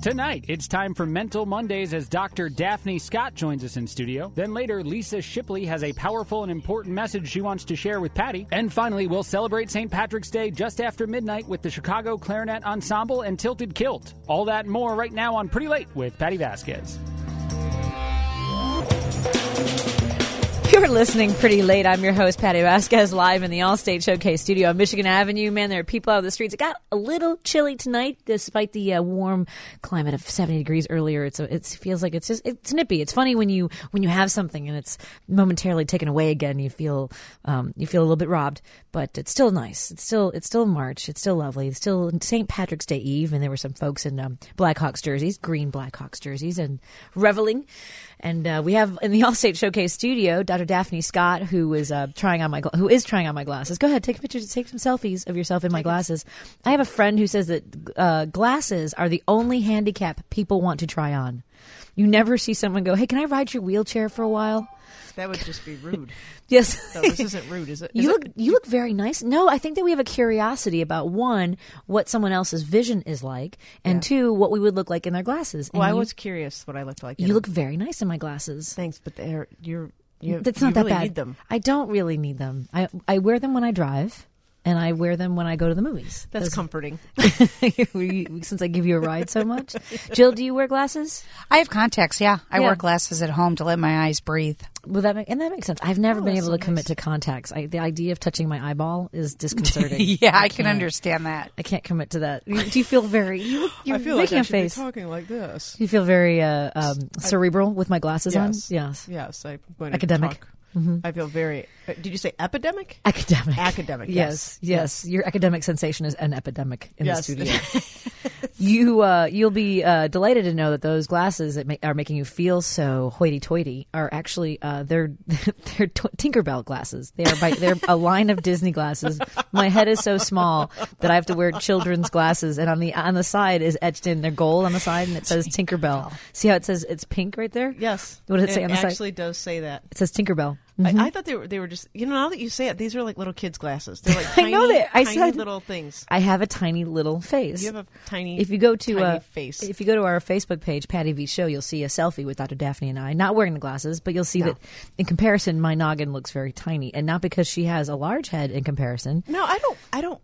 Tonight, it's time for Mental Mondays as Dr. Daphne Scott joins us in studio. Then later, Lisa Shipley has a powerful and important message she wants to share with Patty. And finally, we'll celebrate St. Patrick's Day just after midnight with the Chicago Clarinet Ensemble and Tilted Kilt. All that and more right now on Pretty Late with Patty Vasquez. You're listening Pretty Late. I'm your host, Patty Vasquez, live in the Allstate Showcase studio on Michigan Avenue. Man, there are people out on the streets. It got a little chilly tonight, despite the warm climate of 70 degrees earlier. It feels like it's nippy. It's funny when you have something and it's momentarily taken away again. You feel a little bit robbed, but it's still nice. It's still March. It's still lovely. It's still St. Patrick's Day Eve, and there were some folks in Blackhawks jerseys, green Blackhawks jerseys, and reveling. And we have in the Allstate Showcase studio Dr. Daphne Scott, who is trying on my glasses. Go ahead, take pictures, take some selfies of yourself in my glasses. I have a friend who says that glasses are the only handicap people want to try on. You never see someone go, "Hey, can I ride your wheelchair for a while?" That would just be rude. Yes. No, this isn't rude, is it? You look very nice. No, I think that we have a curiosity about, one, what someone else's vision is like, and two, what we would look like in their glasses. Well, I was curious what I looked like. You look very nice in my glasses. Thanks, but that's not that really bad. Need them. I don't really need them. I wear them when I drive, and I wear them when I go to the movies. That's comforting. Since I give you a ride so much. Jill, do you wear glasses? I have contacts, yeah. I wear glasses at home to let my eyes breathe. Well, that makes sense. I've never been able to commit to contacts. The idea of touching my eyeball is disconcerting. Yeah, I can understand that. I can't commit to that. Do you feel very... You're I feel making like I a should face. be talking like this. You feel very cerebral with my glasses on? Yes. Yes. I'm going to academic. talk. Mm-hmm. I feel very... Did you say epidemic? Academic. Academic, yes. Your academic sensation is an epidemic in the studio. You'll be delighted to know that those glasses that are making you feel so hoity-toity are actually they're Tinkerbell glasses. They're a line of Disney glasses. My head is so small that I have to wear children's glasses, and on the side is etched in their gold on the side, and it says Tinkerbell. See how it says it's pink right there? Yes. What does it say on the side? It actually does say that. It says Tinkerbell. Mm-hmm. I thought they were just, now that you say it, these are like little kids' glasses. They're like tiny, I know that. tiny little things. I have a tiny little face. You have a tiny, if you go to tiny face. If you go to our Facebook page, Patty V Show, you'll see a selfie with Dr. Daphne and I, not wearing the glasses, but you'll see that in comparison, my noggin looks very tiny, and not because she has a large head in comparison. No, I don't.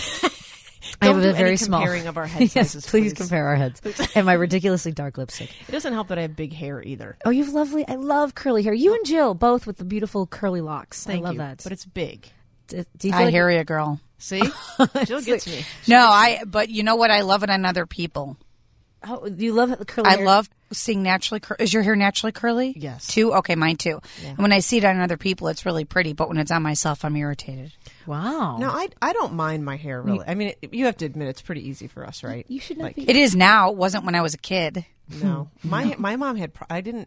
I have a very small comparing of our head sizes. Yes, please compare our heads. And my ridiculously dark lipstick. It doesn't help that I have big hair either. Oh, you've lovely. I love curly hair. You and Jill both with the beautiful curly locks. Thank I love you. that. But it's big. Do you feel I hear you, girl. See, Jill gets me. But you know what? I love it on other people. Oh, you love the curly hair? I love seeing naturally curly. Is your hair naturally curly? Yes. Too? Okay, mine too. Yeah. And when I see it on other people, it's really pretty. But when it's on myself, I'm irritated. Wow. No, I don't mind my hair, really. I mean, you have to admit it's pretty easy for us, right? You should not be. It is now. It wasn't when I was a kid. No. My mom had...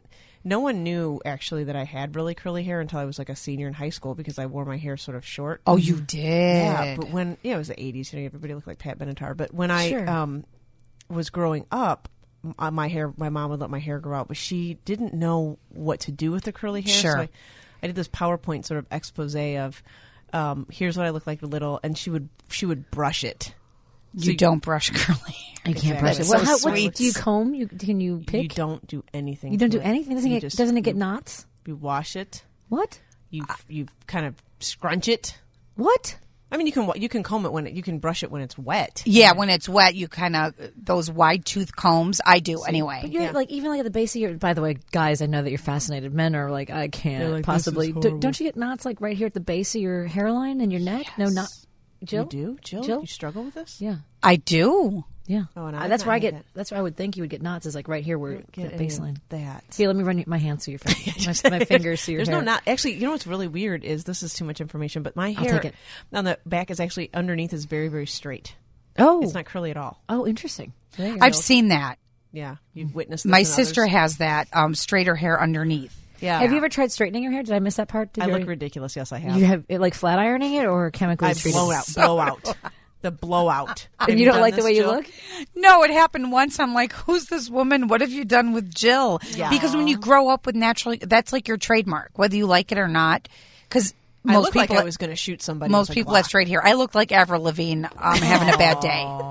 No one knew, actually, that I had really curly hair until I was like a senior in high school because I wore my hair sort of short. Oh, you did? Yeah, but when... it was the 80s. Everybody looked like Pat Benatar. But when I was growing up... my mom would let my hair grow out, but she didn't know what to do with the curly hair. Sure. So I did this PowerPoint sort of expose of, here's what I look like little, and she would brush it. You don't brush curly hair. You can't brush it. So What sweet. do you comb? Can you pick? You don't do anything. You don't to do it. anything? Doesn't it get knots? You wash it. What? You kind of scrunch it. What? I mean, you can comb it you can brush it when it's wet. Yeah, when it's wet, you kind of those wide tooth combs. I do anyway. But you're even like at the base of your. By the way, guys, I know that you're fascinated. Men are like, I can't like, possibly. this is horrible. Don't you get knots like right here at the base of your hairline and your neck? Yes. No, not. Jill? You do, Jill? Jill? You struggle with this? Yeah. I do. Yeah. Oh, and I've that's not where I had get. that. That's where I would think you would get knots. Is like right here where the Get any of baseline. that. Here, let me run my hands through your face. my fingers through your There's hair. no knot. Actually, you know what's really weird is this is too much information, but my hair take it. on the back is actually underneath is very, very straight. Oh. It's not curly at all. Oh, interesting. There you go. I've seen that. Yeah, you've witnessed this My in sister others. has that straighter hair underneath. Yeah. Have you ever tried straightening your hair? Did I miss that part? I look ridiculous. Yes, I have. You have it like flat ironing it or chemically I treated? blowout. The blowout. Have And you don't done like the this, way you Jill? look? No, it happened once. I'm like, who's this woman? What have you done with Jill? Yeah. Because when you grow up with naturally, that's like your trademark, whether you like it or not. Because I most looked people, like I was going to shoute somebody. most I was like, people "Wow." have straight hair. I look like Avril Lavigne having a bad day.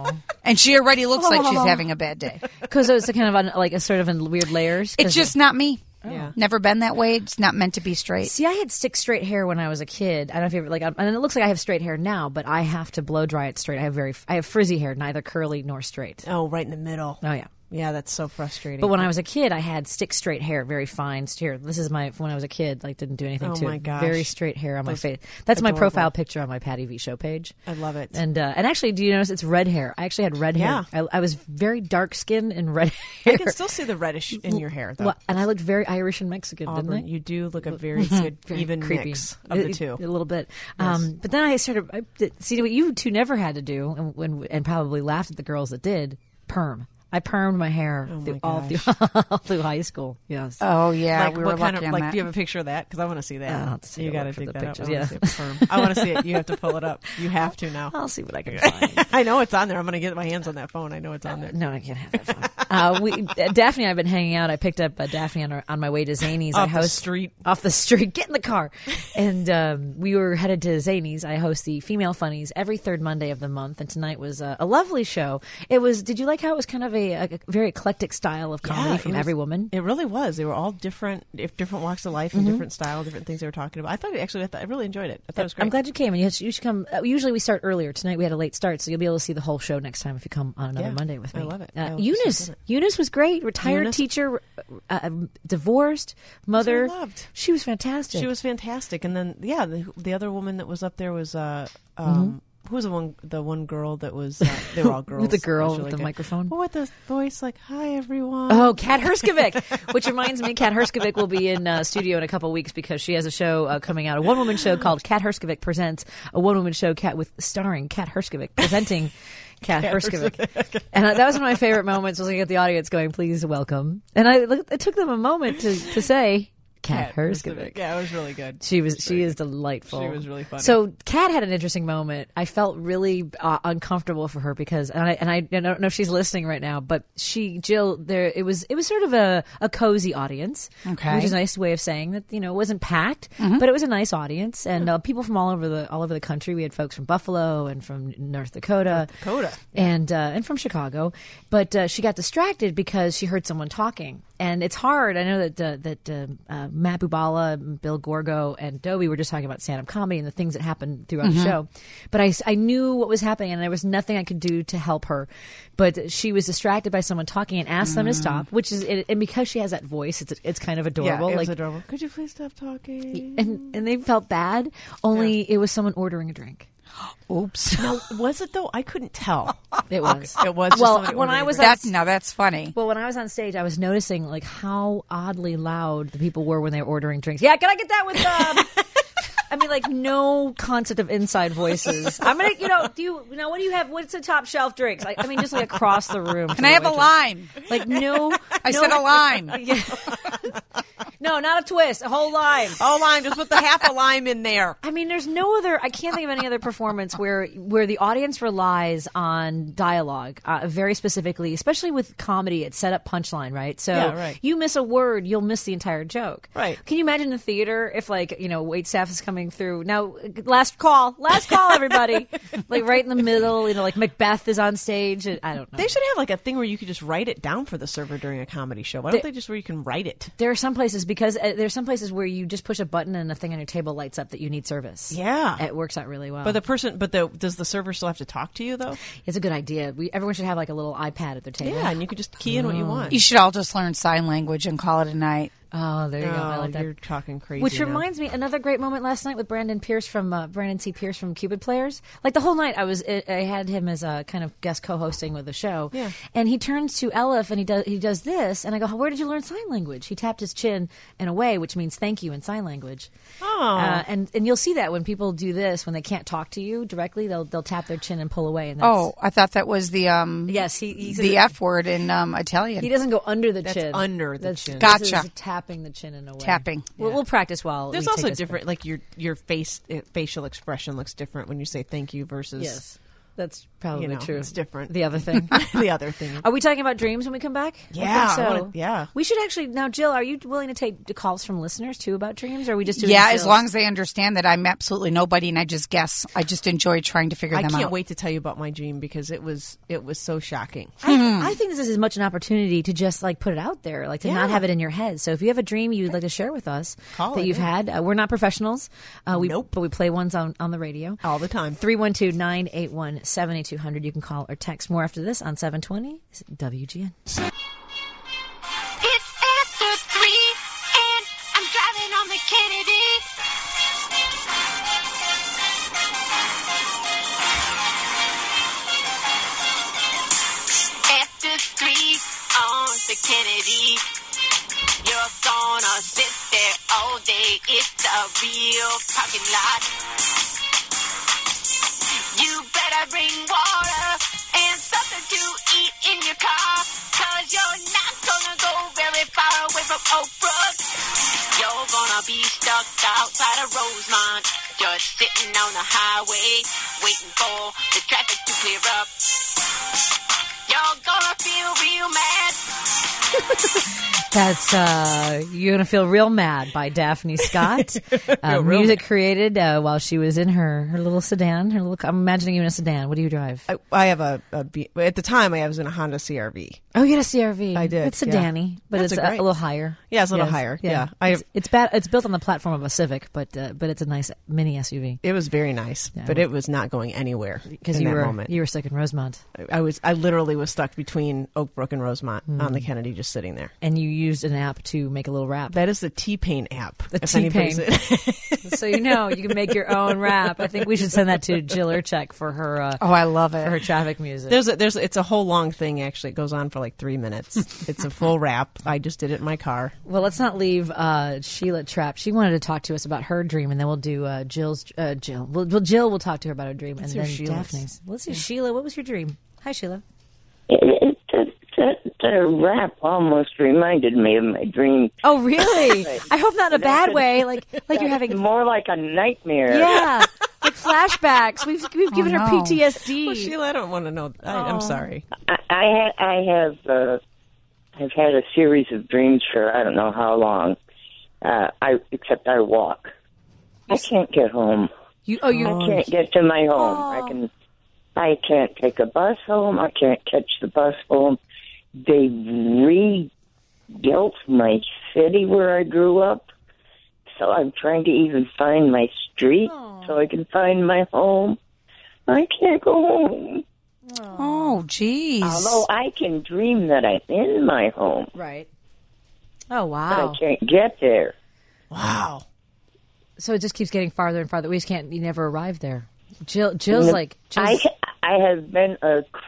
And she already looks like she's having a bad day. Because it's kind of like a sort of in weird layers. It's just not me. Yeah. Never been that way. It's not meant to be straight. See, I had stick straight hair when I was a kid. I don't know if you ever, like, and it looks like I have straight hair now, but I have to blow dry it straight. I have frizzy hair, neither curly nor straight. Oh, right in the middle. Oh, yeah. Yeah, that's so frustrating. But when I was a kid, I had stick straight hair, very fine. Here, this is when I was a kid, like didn't do anything to my it. gosh. Very straight hair on my face. That's my adorable. profile picture on my Patty V Show page. I love it. And actually, do you notice it's red hair? I actually had red hair. I was very dark skinned and red hair. I can still see the reddish in your hair, though. Well, and I looked very Irish and Mexican, Auburn, didn't I? you do look a very good, even creepy mix of the two. A little bit. Yes. But then I see what you two never had to do, and probably laughed at the girls that did. Perm. I permed my hair all through high school. Yes. Oh yeah, Like, we were what kind lucky of on like? that. Do you have a picture of that? Because I want to see that. You got to for dig the that pictures, up. yeah. I want to see it. You have to pull it up. You have to now. I'll see what I can find. I know it's on there. I'm going to get my hands on that phone. I know it's on there. No, I can't have that phone. Daphne and I have been hanging out. I picked up Daphne on my way to Zany's. Off the street. Off the street. Get in the car. And we were headed to Zany's. I host the Female Funnies every third Monday of the month. And tonight was a lovely show. It was. Did you like how it was kind of a very eclectic style of comedy from every woman? It really was. They were all different walks of life and different style, different things they were talking about. I really enjoyed it. I thought it was great. I'm glad you came, and you should come. Usually we start earlier. Tonight we had a late start, so you'll be able to see the whole show next time if you come on another Monday with me. I love it. Eunice was great. Retired teacher, divorced mother. That's what I loved. She was fantastic. She was fantastic. And then the other woman that was up there was who was the one girl that was they were all girls. With the girl with really the good. microphone. Well, with the voice like, "Hi everyone." Oh, Kat Herskovic, which reminds me, Kat Herskovic will be in studio in a couple weeks because she has a show coming out, a one-woman show called Kat Herskovic Presents, a one-woman show starring Kat Herskovic, presenting Kat Herskovic. And that was one of my favorite moments, was looking at the audience going, "Please welcome." And it took them a moment to say, Kat Herskovic. Yeah, it was really good. She is delightful. She was really funny. So Kat had an interesting moment. I felt really uncomfortable for her because, and I don't know if she's listening right now, but Jill, it was sort of a cozy audience, okay, which is a nice way of saying that, it wasn't packed, but it was a nice audience, and people from all over the country. We had folks from Buffalo and from North Dakota, and from Chicago. But she got distracted because she heard someone talking. And it's hard. I know that Matt Bubala, Bill Gorgo, and Dobie were just talking about stand-up comedy and the things that happened throughout the show. But I knew what was happening, and there was nothing I could do to help her. But she was distracted by someone talking and asked them to stop, and because she has that voice, it's kind of adorable. Yeah, it was adorable. Could you please stop talking? And they felt bad, only it was someone ordering a drink. Oops. No, was it though? I couldn't tell. It was. It was. Just Well, when I was that's funny. Well, when I was on stage, I was noticing like how oddly loud the people were when they were ordering drinks. Yeah, can I get that with? I mean, like no concept of inside voices. I'm gonna, what do you have? What's the top shelf drinks? I mean, just like across the room. Can I have a lime? Like no. I said a lime. Yeah. No, not a twist. A whole lime. Oh, lime. Just put the half a lime in there. I mean, there's no other. I can't think of any other performance where the audience relies on dialogue, very specifically, especially with comedy. It's set up punchline, right? So you miss a word, you'll miss the entire joke. Right. Can you imagine the theater if, like, wait staff is coming through now? Last call, everybody. Like right in the middle. Like Macbeth is on stage. I don't know. They should have like a thing where you could just write it down for the server during a comedy show. Why don't they just where you can write it? There are some places. Because there's some places where you just push a button and a thing on your table lights up that you need service. Yeah. It works out really well. But does the server still have to talk to you though? It's a good idea. Everyone should have like a little iPad at their table. Yeah, and you could just key in what you want. You should all just learn sign language and call it a night. Oh, there you go. I like that. You're talking crazy. Which reminds me, another great moment last night with Brandon C. Pierce from Cupid Players. Like the whole night, I had him as a kind of guest co-hosting with the show. Yeah. And he turns to Elif and he does this, and I go, "Where did you learn sign language?" He tapped his chin in a way, which means thank you in sign language. Oh. And you'll see that when people do this, when they can't talk to you directly, they'll tap their chin and pull away. And I thought that was the yes, he's the F word in Italian. He doesn't go under the That's chin. under the chin. Gotcha. This is tapping the chin in a way. Tapping. We'll practice while There's we also take this different, like your facial expression looks different when you say thank you versus That's probably true. It's different. The other thing. The other thing. Are we talking about dreams when we come back? Yeah. I think so. Yeah. We should actually now, Jill. Are you willing to take the calls from listeners too about dreams, or are we just doing? Yeah, as long as they understand that I'm absolutely nobody and I just guess. I just enjoy trying to figure them out. I can't wait to tell you about my dream because it was so shocking. I think this is as much an opportunity to just like put it out there, like to not have it in your head. So if you have a dream you'd like to share with us that you've had, we're not professionals. Nope. But we play ones on the radio all the time. 312-981-7200. You can call or text. More after this on 720 WGN. It's after 3, and I'm driving on the Kennedy. After 3 on the Kennedy, you're gonna sit there all day. It's a real parking lot. You better bring water and something to eat in your car, 'cause you're not gonna go very far away from Oak Brook. You're gonna be stuck outside of Rosemont, just sitting on the highway, waiting for the traffic to clear up. You're gonna feel real mad. That's You're Gonna Feel Real Mad by Daphne Scott. Music created while she was in her little sedan. I'm imagining you in a sedan. What do you drive? I have at the time I was in a Honda CRV. Oh, you had a CRV. I did. It's sedan-y, but That's it's a little higher. Yeah, it's a little higher. Yeah. It's built on the platform of a Civic, but it's a nice mini SUV. It was very nice, but it was not going anywhere because you were stuck in Rosemont. I literally was stuck between Oak Brook and Rosemont on the Kennedy, just sitting there. And you used an app to make a little rap. That is the T-Pain app. The T-Pain. So you can make your own rap. I think we should send that to Jill Urchek for her. I love it. For her traffic music. It's a whole long thing. Actually, it goes on for like 3 minutes. It's a full rap. I just did it in my car. Well, let's not leave Sheila trapped. She wanted to talk to us about her dream, and then we'll do Jill's. Jill. Jill will talk to her about her dream, Let's and then hear Daphne's. Let's see, Sheila. What was your dream? Hi, Sheila. The rap almost reminded me of my dream. Oh, really? I hope not in a bad way. Like you're having more like a nightmare. Yeah, like flashbacks. We've given her PTSD. Well, Sheila, I don't want to know. I'm sorry. I've had a series of dreams for I don't know how long. Except I walk. I can't get home. I can't get to my home. I can't take a bus home. I can't catch the bus home. They rebuilt my city where I grew up, so I'm trying to even find my street so I can find my home. I can't go home. Oh, geez. Although I can dream that I'm in my home. Right. Oh, wow. But I can't get there. Wow. So it just keeps getting farther and farther. You never arrive there. Jill's like... I have been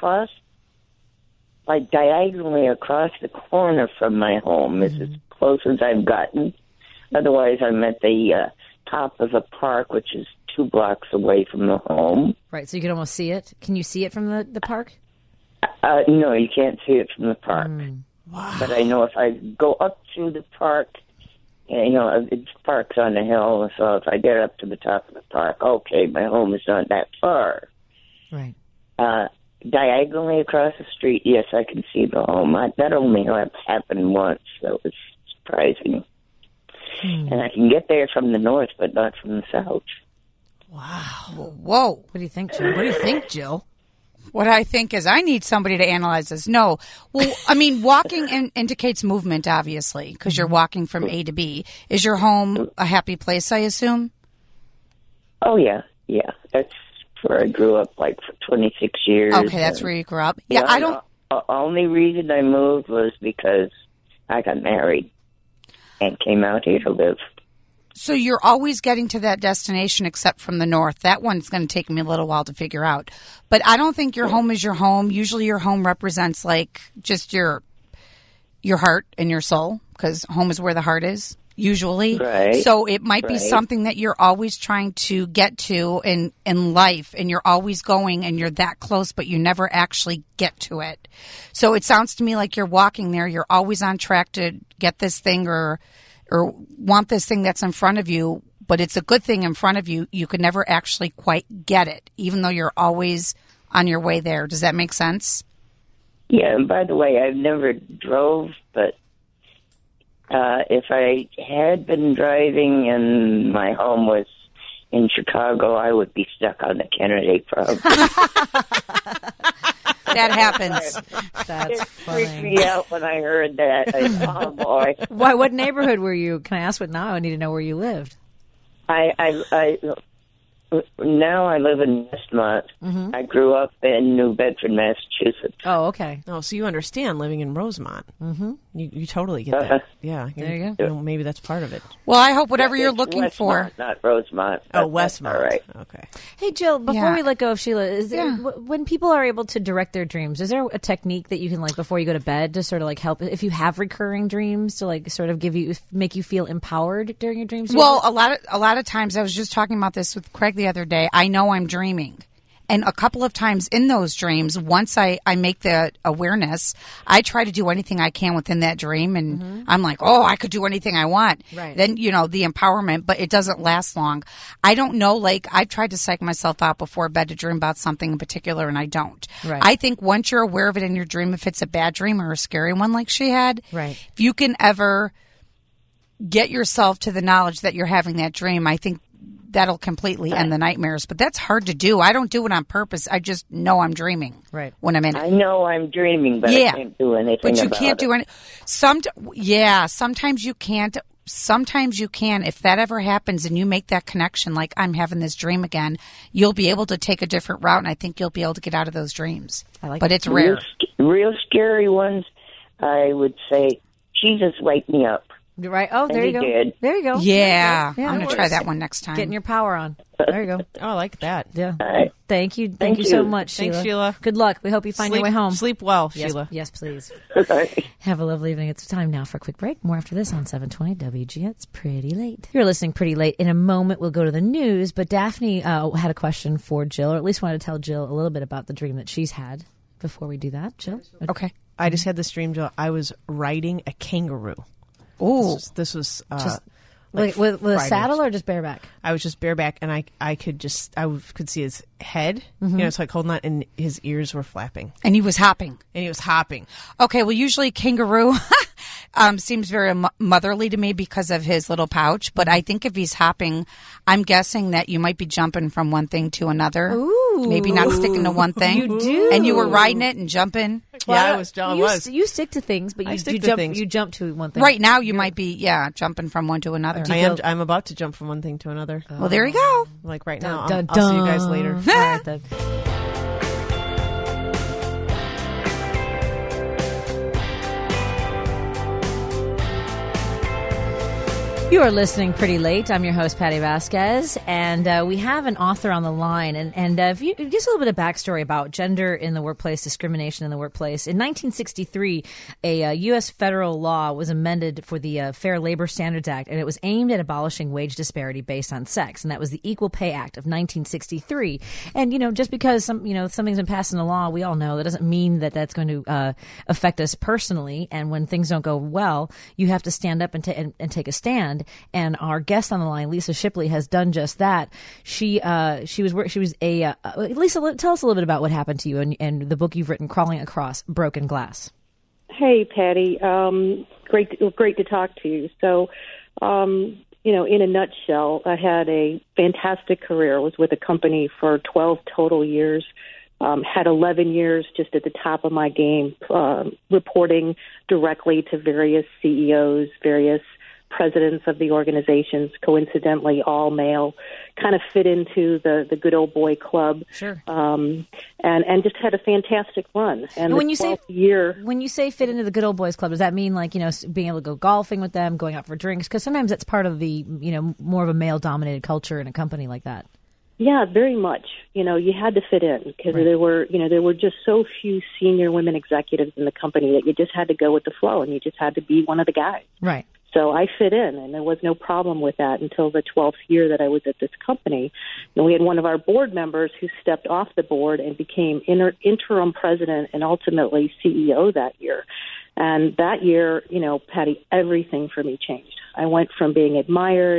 diagonally across the corner from my home. This is as close as I've gotten. Otherwise, I'm at the top of a park, which is 2 blocks away from the home. Right, so you can almost see it. Can you see it from the park? No, you can't see it from the park. Wow. But I know if I go up to the park, it's park's on the hill, so if I get up to the top of the park, okay, my home is not that far. Right. Diagonally across the street, yes, I can see the home. That only happened once. That was surprising. And I can get there from the north, but not from the south. Wow. Whoa. What do you think, Jill? What do you think, Jill? What I think is I need somebody to analyze this. No. Well, I mean, walking indicates movement, obviously, because you're walking from A to B. Is your home a happy place, I assume? Oh, yeah. Yeah. That's where I grew up, for 26 years. Okay, that's where you grew up. Yeah, I don't... The only reason I moved was because I got married and came out here to live. So you're always getting to that destination except from the north. That one's going to take me a little while to figure out. But I don't think your home is your home. Usually your home represents just your heart and your soul, because home is where the heart is, usually. Right. So it might be something that you're always trying to get to in life, and you're always going and you're that close, but you never actually get to it. So it sounds to me like you're walking there. You're always on track to get this thing or want this thing that's in front of you, but it's a good thing in front of you. You could never actually quite get it, even though you're always on your way there. Does that make sense? Yeah, and by the way, I've never drove, but if I had been driving and my home was in Chicago, I would be stuck on the Kennedy Frog. That happens. That's It funny. freaked me out when I heard that. Oh, boy. Why? What neighborhood were you? Can I ask what now? I need to know where you lived. Now I live in Westmont. Mm-hmm. I grew up in New Bedford, Massachusetts. Oh, okay. Oh, so you understand living in Rosemont. Mm-hmm. You totally get that. Yeah. There you go. Maybe that's part of it. Well, I hope whatever you're It's looking Westmont, for. not Rosemont. Oh, That's Westmont. all right. Okay. Hey, Jill, before Yeah. we let go of Sheila, Yeah. when people are able to direct their dreams, is there a technique that you can, like, before you go to bed to sort of, like, help if you have recurring dreams to, like, sort of make you feel empowered during your dreams? Well, a lot of times, I was just talking about this with Craig the other day. I know I'm dreaming. And a couple of times in those dreams, once I make the awareness, I try to do anything I can within that dream. And I'm like, oh, I could do anything I want. Right. Then, the empowerment, but it doesn't last long. I don't know, like, I've tried to psych myself out before bed to dream about something in particular, and I don't. Right. I think once you're aware of it in your dream, if it's a bad dream or a scary one like she had, Right. if you can ever get yourself to the knowledge that you're having that dream, I think that'll completely end the nightmares. But that's hard to do. I don't do it on purpose. I just know I'm dreaming Right. when I'm in it. I know I'm dreaming, but Yeah. I can't do anything But you about can't it. do any. Sometimes you can't. Sometimes you can. If that ever happens and you make that connection, like I'm having this dream again, you'll be able to take a different route, and I think you'll be able to get out of those dreams. But it's rare. Real scary ones, I would say, Jesus, wake me up. Right. Oh, there And you go. he did. There you go. Yeah, Yeah, I'm it going to try works. that one next time. Getting your power on. There you go. Oh, I like that. Yeah. right. Thank you. Thank you so you. much, Sheila. Thanks, Sheila. Good luck. We hope you find your way home. Sleep well, Yes, Sheila. yes, please. Right. Have a lovely evening. It's time now for a quick break. More after this on 720 WG. It's Pretty Late. You're listening Pretty Late. In a moment, we'll go to the news, but Daphne had a question for Jill, or at least wanted to tell Jill a little bit about the dream that she's had before we do that. Jill? Okay. I just had this dream, Jill. I was riding a kangaroo. Ooh. This was Like, with a Friday. saddle or just bareback? I was just bareback, and I could see his head. It's like holding on, and his ears were flapping, And he was hopping. and he was hopping. Okay, well, usually kangaroo seems very motherly to me because of his little pouch. But I think if he's hopping, I'm guessing that you might be jumping from one thing to another. Ooh. Maybe not sticking to one thing. You do. And you were riding it and jumping. Yeah, I was. I was. You stick to things, but I you stick to jump. things. You jump to one thing. Right now, you might be, jumping from one to another. I'm about to jump from one thing to another. Well, there you go. Like right now. Dun, I'll see you dun. guys later. All right, then. You are listening Pretty Late. I'm your host, Patty Vasquez, and we have an author on the line. And if you, just a little bit of backstory about gender in the workplace, discrimination in the workplace. In 1963, a U.S. federal law was amended for the Fair Labor Standards Act, and it was aimed at abolishing wage disparity based on sex, and that was the Equal Pay Act of 1963. And just because something's been passed in a law, we all know that doesn't mean that that's going to affect us personally. And when things don't go well, you have to stand up and take a stand. And our guest on the line, Lisa Shipley, has done just that. Lisa, tell us a little bit about what happened to you and the book you've written, Crawling Across Broken Glass. Hey, Patty. Great to talk to you. So, in a nutshell, I had a fantastic career. I was with a company for 12 total years. Had 11 years just at the top of my game, reporting directly to various CEOs, various presidents of the organizations, coincidentally all male, kind of fit into the good old boy club. Sure. And just had a fantastic run. And when you say fit into the good old boys club, does that mean being able to go golfing with them, going out for drinks? Because sometimes that's part of the more of a male dominated culture in a company like that. Yeah, very much. You had to fit in because there were just so few senior women executives in the company that you just had to go with the flow and you just had to be one of the guys. Right. So I fit in, and there was no problem with that until the 12th year that I was at this company. And we had one of our board members who stepped off the board and became interim president and ultimately CEO that year. And that year, Patty, everything for me changed. I went from being admired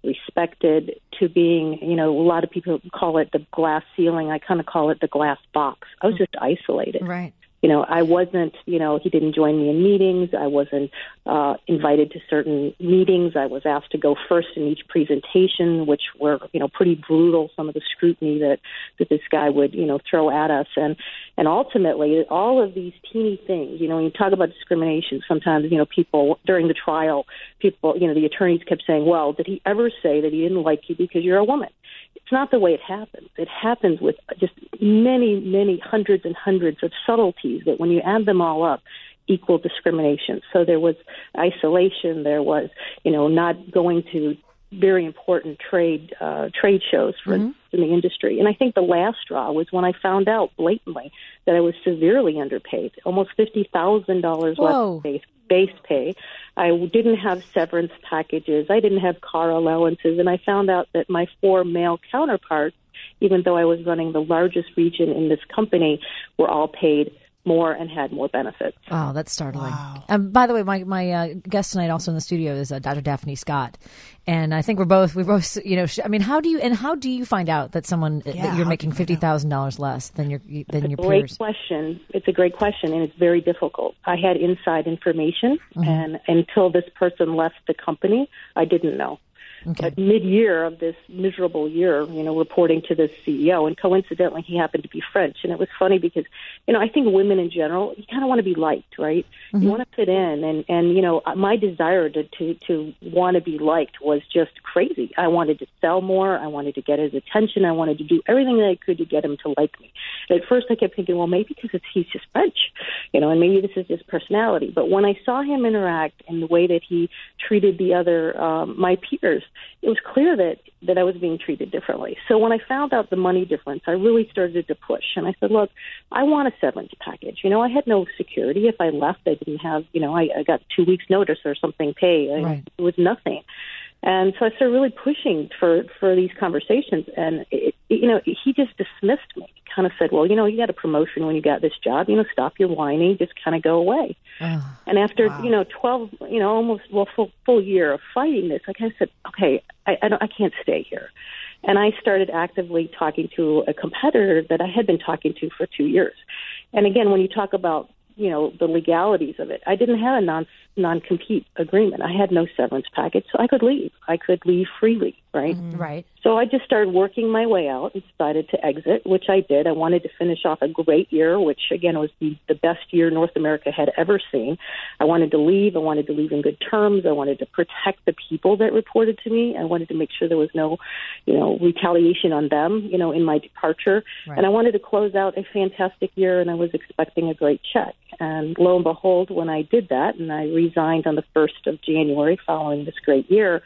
respected, to being, you know, a lot of people call it the glass ceiling. I kind of call it the glass box. I was just isolated. Right. You know, I wasn't, you know, he didn't join me in meetings. I wasn't invited to certain meetings. I was asked to go first in each presentation, which were, you know, pretty brutal, some of the scrutiny that this guy would, you know, throw at us. And ultimately, all of these teeny things, you know, when you talk about discrimination, sometimes, you know, people during the trial, people, you know, the attorneys kept saying, well, did he ever say that he didn't like you because you're a woman? It's not the way it happens. It happens with just many, many hundreds and hundreds of subtleties that when you add them all up, equal discrimination. So there was isolation. There was, you know, not going to very important trade shows for in the industry. And I think the last straw was when I found out blatantly that I was severely underpaid, almost $50,000 less base pay. I didn't have severance packages. I didn't have car allowances. And I found out that my 4 male counterparts, even though I was running the largest region in this company, were all paid more and had more benefits. Oh, that's startling. Wow. By the way, my guest tonight also in the studio is Dr. Daphne Scott. And I think we both, you know, I mean, how do you find out that that you're making $50,000 less than your peers? Great question. It's a great question, and it's very difficult. I had inside information, and until this person left the company, I didn't know. Okay. But mid-year of this miserable year, you know, reporting to the CEO, and coincidentally, he happened to be French. And it was funny because, you know, I think women in general, you kind of want to be liked, right? You want to fit in. And you know, my desire to want to be liked was just crazy. I wanted to sell more. I wanted to get his attention. I wanted to do everything that I could to get him to like me. And at first, I kept thinking, well, maybe because he's just French, you know, and maybe this is his personality. But when I saw him interact in the way that he treated the other, my peers, it was clear that I was being treated differently. So when I found out the money difference, I really started to push. And I said, look, I want a severance package. You know, I had no security. If I left, I didn't have, you know, I got 2 weeks notice or something pay. Right. It was nothing. And so I started really pushing for these conversations. And, you know, he just dismissed me, kind of said, well, you know, you got a promotion when you got this job. You know, stop your whining, just kind of go away. And after, you know, 12, you know, almost, full year of fighting this, I kind of said, okay, I can't stay here. And I started actively talking to a competitor that I had been talking to for 2 years. And again, when you talk about, you know, the legalities of it, I didn't have a non-compete agreement. I had no severance package, so I could leave. I could leave freely, right? Right. So I just started working my way out and decided to exit, which I did. I wanted to finish off a great year, which, again, was the best year North America had ever seen. I wanted to leave. I wanted to leave in good terms. I wanted to protect the people that reported to me. I wanted to make sure there was no, you know, retaliation on them, you know, in my departure. Right. And I wanted to close out a fantastic year, and I was expecting a great check. And lo and behold, when I did that, and I resigned on the 1st of January following this great year,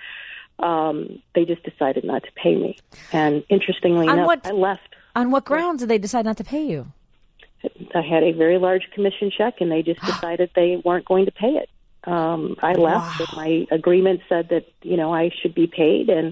they just decided not to pay me. And interestingly enough, I left. On what grounds did they decide not to pay you? I had a very large commission check, and they just decided they weren't going to pay it. I left, but my agreement said that, you know, I should be paid, and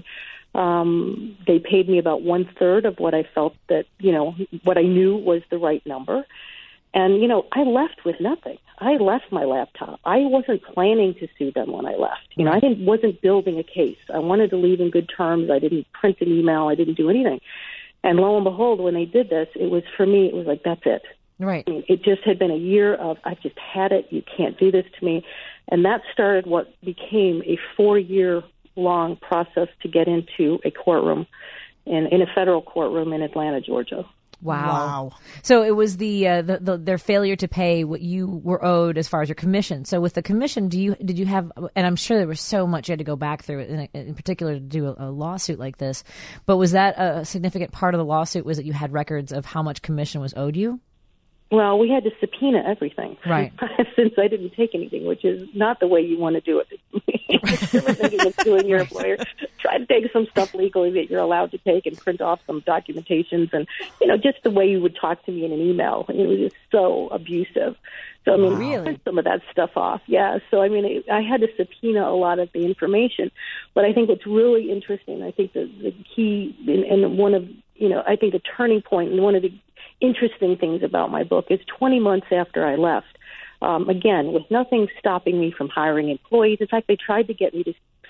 they paid me about 1/3 of what I felt that, you know, what I knew was the right number. And, you know, I left with nothing. I left my laptop. I wasn't planning to sue them when I left. You know, I wasn't building a case. I wanted to leave in good terms. I didn't print an email. I didn't do anything. And lo and behold, when they did this, it was, for me, it was like, that's it. Right. I mean, it just had been a year of, I've just had it. You can't do this to me. And that started what became a 4-year-long process to get into a courtroom, in a federal courtroom in Atlanta, Georgia. Wow. So it was their failure to pay what you were owed as far as your commission. So with the commission, did you have, and I'm sure there was so much you had to go back through it, in particular to do a lawsuit like this, but was that a significant part of the lawsuit, was that you had records of how much commission was owed you? Well, we had to subpoena everything. Right. Since I didn't take anything, which is not the way you want to do it. Everything is doing your employer. Try to take some stuff legally that you're allowed to take and print off some documentations and, you know, just the way you would talk to me in an email. It was just so abusive. So, I mean, really? Print some of that stuff off. Yeah. So, I mean, I had to subpoena a lot of the information. But I think what's really interesting, I think the key and one of, you know, I think the turning point and one of the interesting things about my book is 20 months after I left, again, with nothing stopping me from hiring employees. In fact, they tried to get me to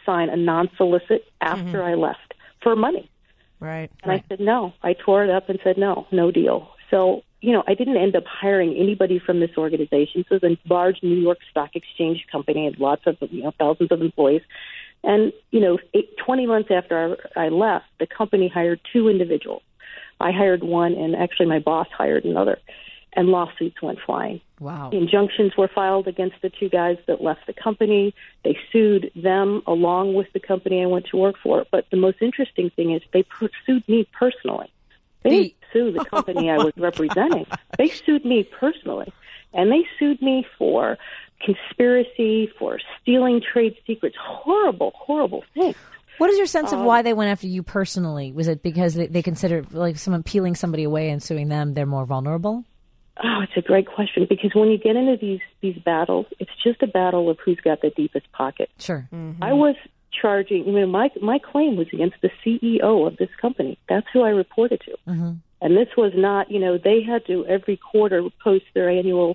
sign a non-solicit after I left for money. Right. And I said no. I tore it up and said no deal. So, I didn't end up hiring anybody from this organization. So it was a large New York Stock Exchange company, had lots of, thousands of employees. And, 20 months after I left, the company hired 2 individuals. I hired one, and actually my boss hired another. And lawsuits went flying. Wow. Injunctions were filed against the 2 guys that left the company. They sued them along with the company I went to work for. But the most interesting thing is they sued me personally. They didn't sue the company I was representing. They sued me personally. And they sued me for conspiracy, for stealing trade secrets, horrible, horrible things. What is your sense of why they went after you personally? Was it because they considered like someone peeling somebody away and suing them, they're more vulnerable? Oh, it's a great question, because when you get into these battles, it's just a battle of who's got the deepest pocket. Sure. Mm-hmm. I was charging, my claim was against the CEO of this company. That's who I reported to. Mm-hmm. And this was not, they had to every quarter post their annual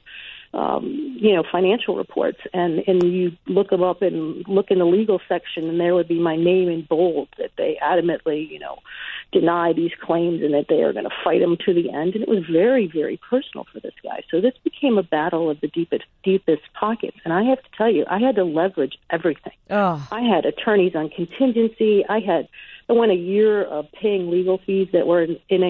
financial reports, and you look them up and look in the legal section, and there would be my name in bold that they adamantly, deny these claims and that they are going to fight them to the end. And it was very, very personal for this guy. So this became a battle of the deepest pockets. And I have to tell you, I had to leverage everything. Oh. I had attorneys on contingency. I went a year of paying legal fees that were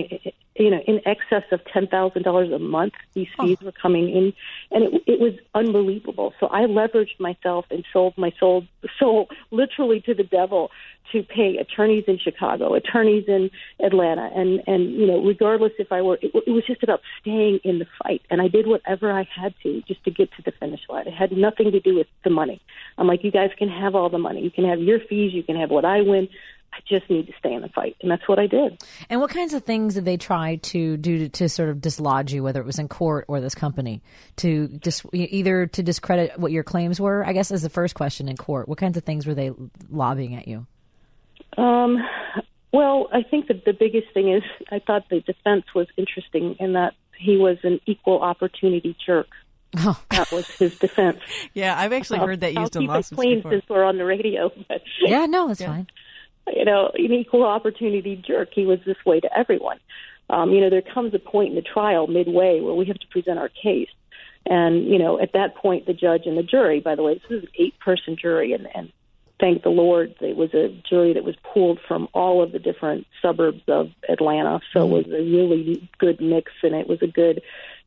in excess of $10,000 a month. These fees were coming in, and it was unbelievable. So I leveraged myself and sold my soul literally to the devil to pay attorneys in Chicago, attorneys in Atlanta, and regardless if I were, it was just about staying in the fight. And I did whatever I had to just to get to the finish line. It had nothing to do with the money. I'm like, you guys can have all the money. You can have your fees. You can have what I win. I just need to stay in the fight, and that's what I did. And what kinds of things did they try to do to sort of dislodge you, whether it was in court or this company, to either to discredit what your claims were? I guess is the first question in court. What kinds of things were they lobbying at you? Well, I think that the biggest thing is I thought the defense was interesting in that he was an equal opportunity jerk. Oh. That was his defense. Yeah, I've actually heard that used in lawsuits before. I'll keep it clean since we're on the radio. But, yeah, no, that's fine. An equal opportunity jerk. He was this way to everyone. There comes a point in the trial midway where we have to present our case. And, at that point, the judge and the jury, by the way, this is an 8-person jury, and thank the Lord, it was a jury that was pulled from all of the different suburbs of Atlanta. So it was a really good mix, and it was a good,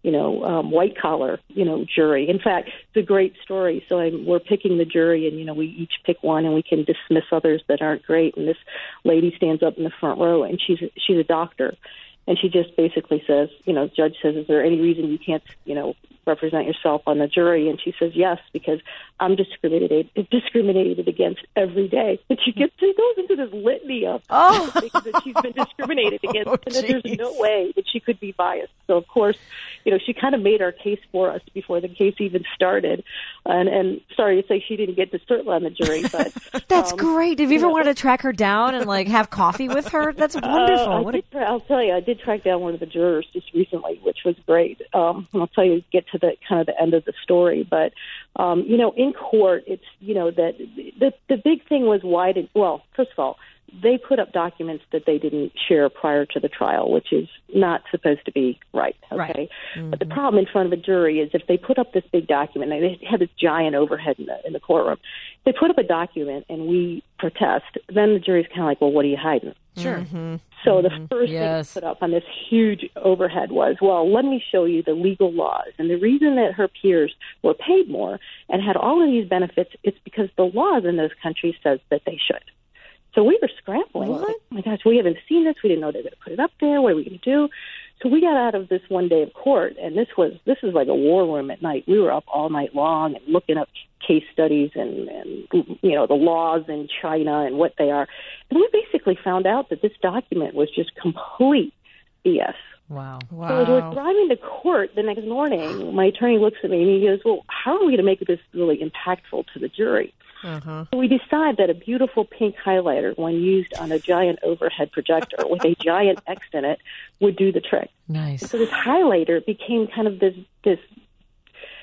white collar, jury. In fact, it's a great story. So we're picking the jury, and, we each pick one, and we can dismiss others that aren't great. And this lady stands up in the front row, and she's a doctor. And she just basically says, the judge says, is there any reason you can't, represent yourself on the jury? And she says, yes, because I'm discriminated against every day. And she goes into this litany of things that she's been discriminated against, and that there's no way that she could be biased. So, of course, she kind of made our case for us before the case even started. And sorry to say she didn't get to sit on the jury, but that's great. Have you ever wanted to track her down and have coffee with her? That's wonderful. I'll tell you, I did track down one of the jurors just recently, which was great. And I'll tell you, get to the kind of the end of the story. But, in court, it's, that the big thing was first of all, they put up documents that they didn't share prior to the trial, which is not supposed to be right. Okay. Right. Mm-hmm. But the problem in front of a jury is if they put up this big document, they had this giant overhead in the courtroom. They put up a document and we protest. Then the jury's kind of like, well, what are you hiding? Sure. Mm-hmm. So the first thing they put up on this huge overhead was, well, let me show you the legal laws. And the reason that her peers were paid more and had all of these benefits is because the laws in those countries says that they should. So we were scrambling. Like, oh my gosh, we haven't seen this. We didn't know they were going to put it up there. What are we going to do? So we got out of this one day of court, and this is like a war room at night. We were up all night long and looking up case studies and the laws in China and what they are. And we basically found out that this document was just complete BS. Wow. So as we're driving to court the next morning, my attorney looks at me and he goes, well, how are we going to make this really impactful to the jury? Uh-huh. So we decide that a beautiful pink highlighter, when used on a giant overhead projector with a giant X in it, would do the trick. Nice. So this highlighter became kind of this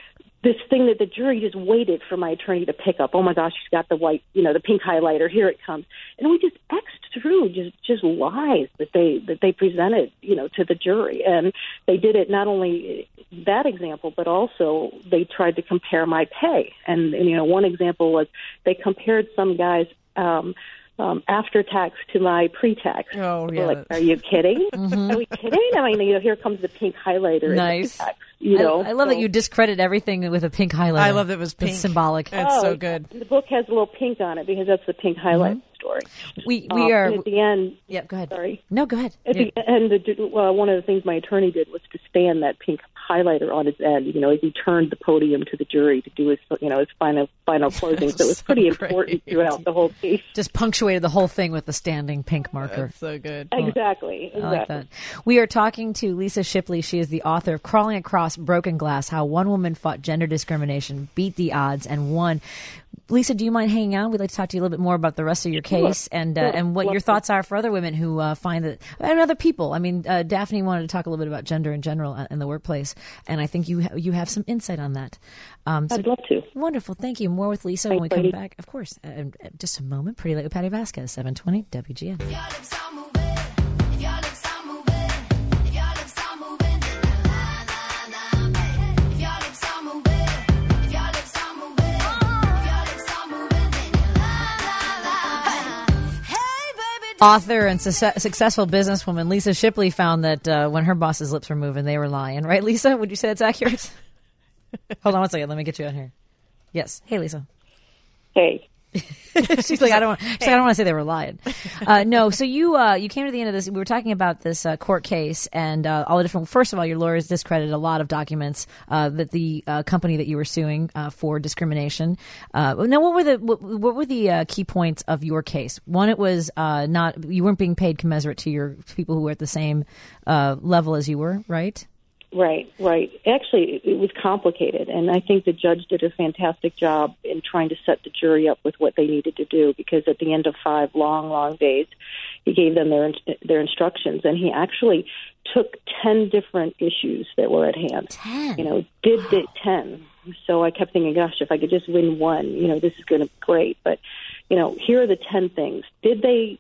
this thing that the jury just waited for my attorney to pick up. Oh my gosh, she's got the white, the pink highlighter. Here it comes. And we just X'd through just lies that they presented, to the jury. And they did it not only that example, but also they tried to compare my pay. And one example was they compared some guys, after tax to my pre-tax. Oh, yeah. Like, are you kidding? Are we kidding? I mean, here comes the pink highlighter. Nice. Tax, I love that you discredit everything with a pink highlighter. I love that it was pink. It's symbolic. It's so good. The book has a little pink on it because that's the pink highlight story. We are. And at the end. Yeah, go ahead. Sorry. No, go ahead. At the end, one of the things my attorney did was to stand that pink highlighter on his end, as he turned the podium to the jury to do his final closing. So it was pretty important throughout the whole case. Just punctuated the whole thing with the standing pink marker. That's so good. Exactly. I like that. We are talking to Lisa Shipley. She is the author of Crawling Across Broken Glass, How One Woman Fought Gender Discrimination, Beat the Odds, and Won. Lisa, do you mind hanging on? We'd like to talk to you a little bit more about the rest of your case and what your thoughts are for other women who find that, and other people. I mean, Daphne wanted to talk a little bit about gender in general in the workplace, and I think you have some insight on that. I'd love to. Wonderful. Thank you. More with Lisa when we come back. Of course. Just a moment. Pretty Late with Patty Vasquez, 720 WGN. Author and successful businesswoman Lisa Shipley found that when her boss's lips were moving, they were lying. Right, Lisa? Would you say that's accurate? Hold on one second. Let me get you on here. Yes. Hey, Lisa. Hey. She's like, I don't want to say they were lying. No. So you came to the end of this. We were talking about this court case and all the different. First of all, your lawyers discredited a lot of documents that the company that you were suing for discrimination. Now, what were the key points of your case? One, it was you weren't being paid commensurate to your people who were at the same level as you were, right? Right. Actually, it was complicated, and I think the judge did a fantastic job in trying to set the jury up with what they needed to do, because at the end of 5 long days, he gave them their instructions, and he actually took 10 different issues that were at hand. 10? Did 10. So I kept thinking, gosh, if I could just win one, this is going to be great. But, here are the 10 things. Did they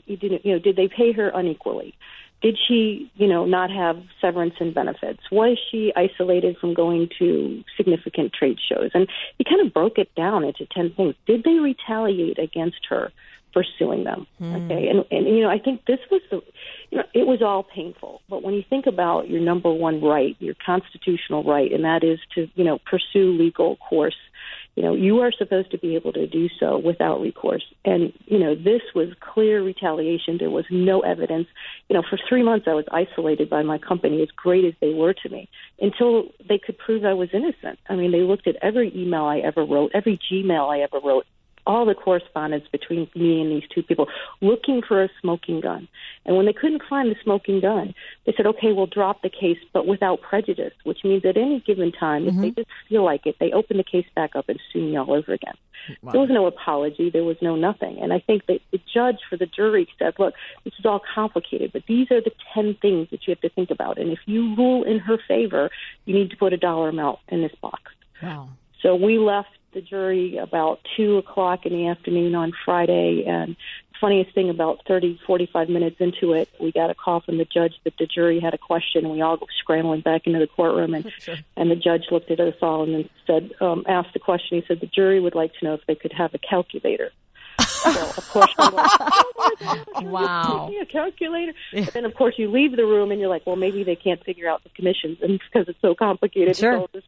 pay her unequally? Did she, not have severance and benefits? Was she isolated from going to significant trade shows? And he kind of broke it down into 10 things. Did they retaliate against her for suing them? Okay. And I think this was it was all painful. But when you think about your number one right, your constitutional right, and that is to, pursue legal course, you are supposed to be able to do so without recourse. And, this was clear retaliation. There was no evidence. For 3 months I was isolated by my company, as great as they were to me, until they could prove I was innocent. I mean, they looked at every email I ever wrote, every Gmail I ever wrote, all the correspondence between me and these two people, looking for a smoking gun. And when they couldn't find the smoking gun, they said, okay, we'll drop the case, but without prejudice, which means at any given time, if they just feel like it, they open the case back up and sue me all over again. Wow. There was no apology. There was no nothing. And I think that the judge for the jury said, look, this is all complicated, but these are the 10 things that you have to think about. And if you rule in her favor, you need to put a dollar amount in this box. Wow. So we left the jury about 2:00 in the afternoon on Friday, and the funniest thing, about 45 minutes into it, we got a call from the judge that the jury had a question, and we all go scrambling back into the courtroom, and and the judge looked at us all and then said, asked the question. He said the jury would like to know if they could have a calculator. So, of course, I'm like, oh my gosh, wow, a calculator. Yeah. But then, of course, you leave the room and you're like, well, maybe they can't figure out the commissions, and because it's so complicated. Sure. So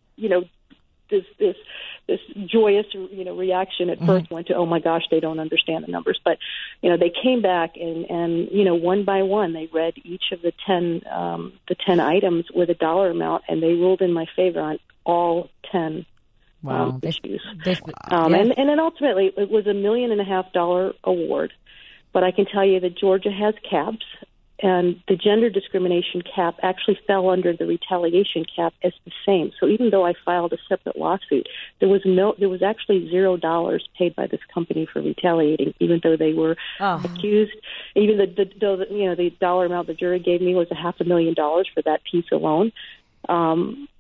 this joyous, reaction at first went to, oh my gosh, they don't understand the numbers. But, they came back and one by one, they read each of the 10 items with a dollar amount, and they ruled in my favor on all 10 issues. And then ultimately it was $1.5 million award. But I can tell you that Georgia has caps, and the gender discrimination cap actually fell under the retaliation cap as the same. So even though I filed a separate lawsuit, there was actually $0 paid by this company for retaliating, even though they were accused. Even the dollar amount the jury gave me was $500,000 for that piece alone.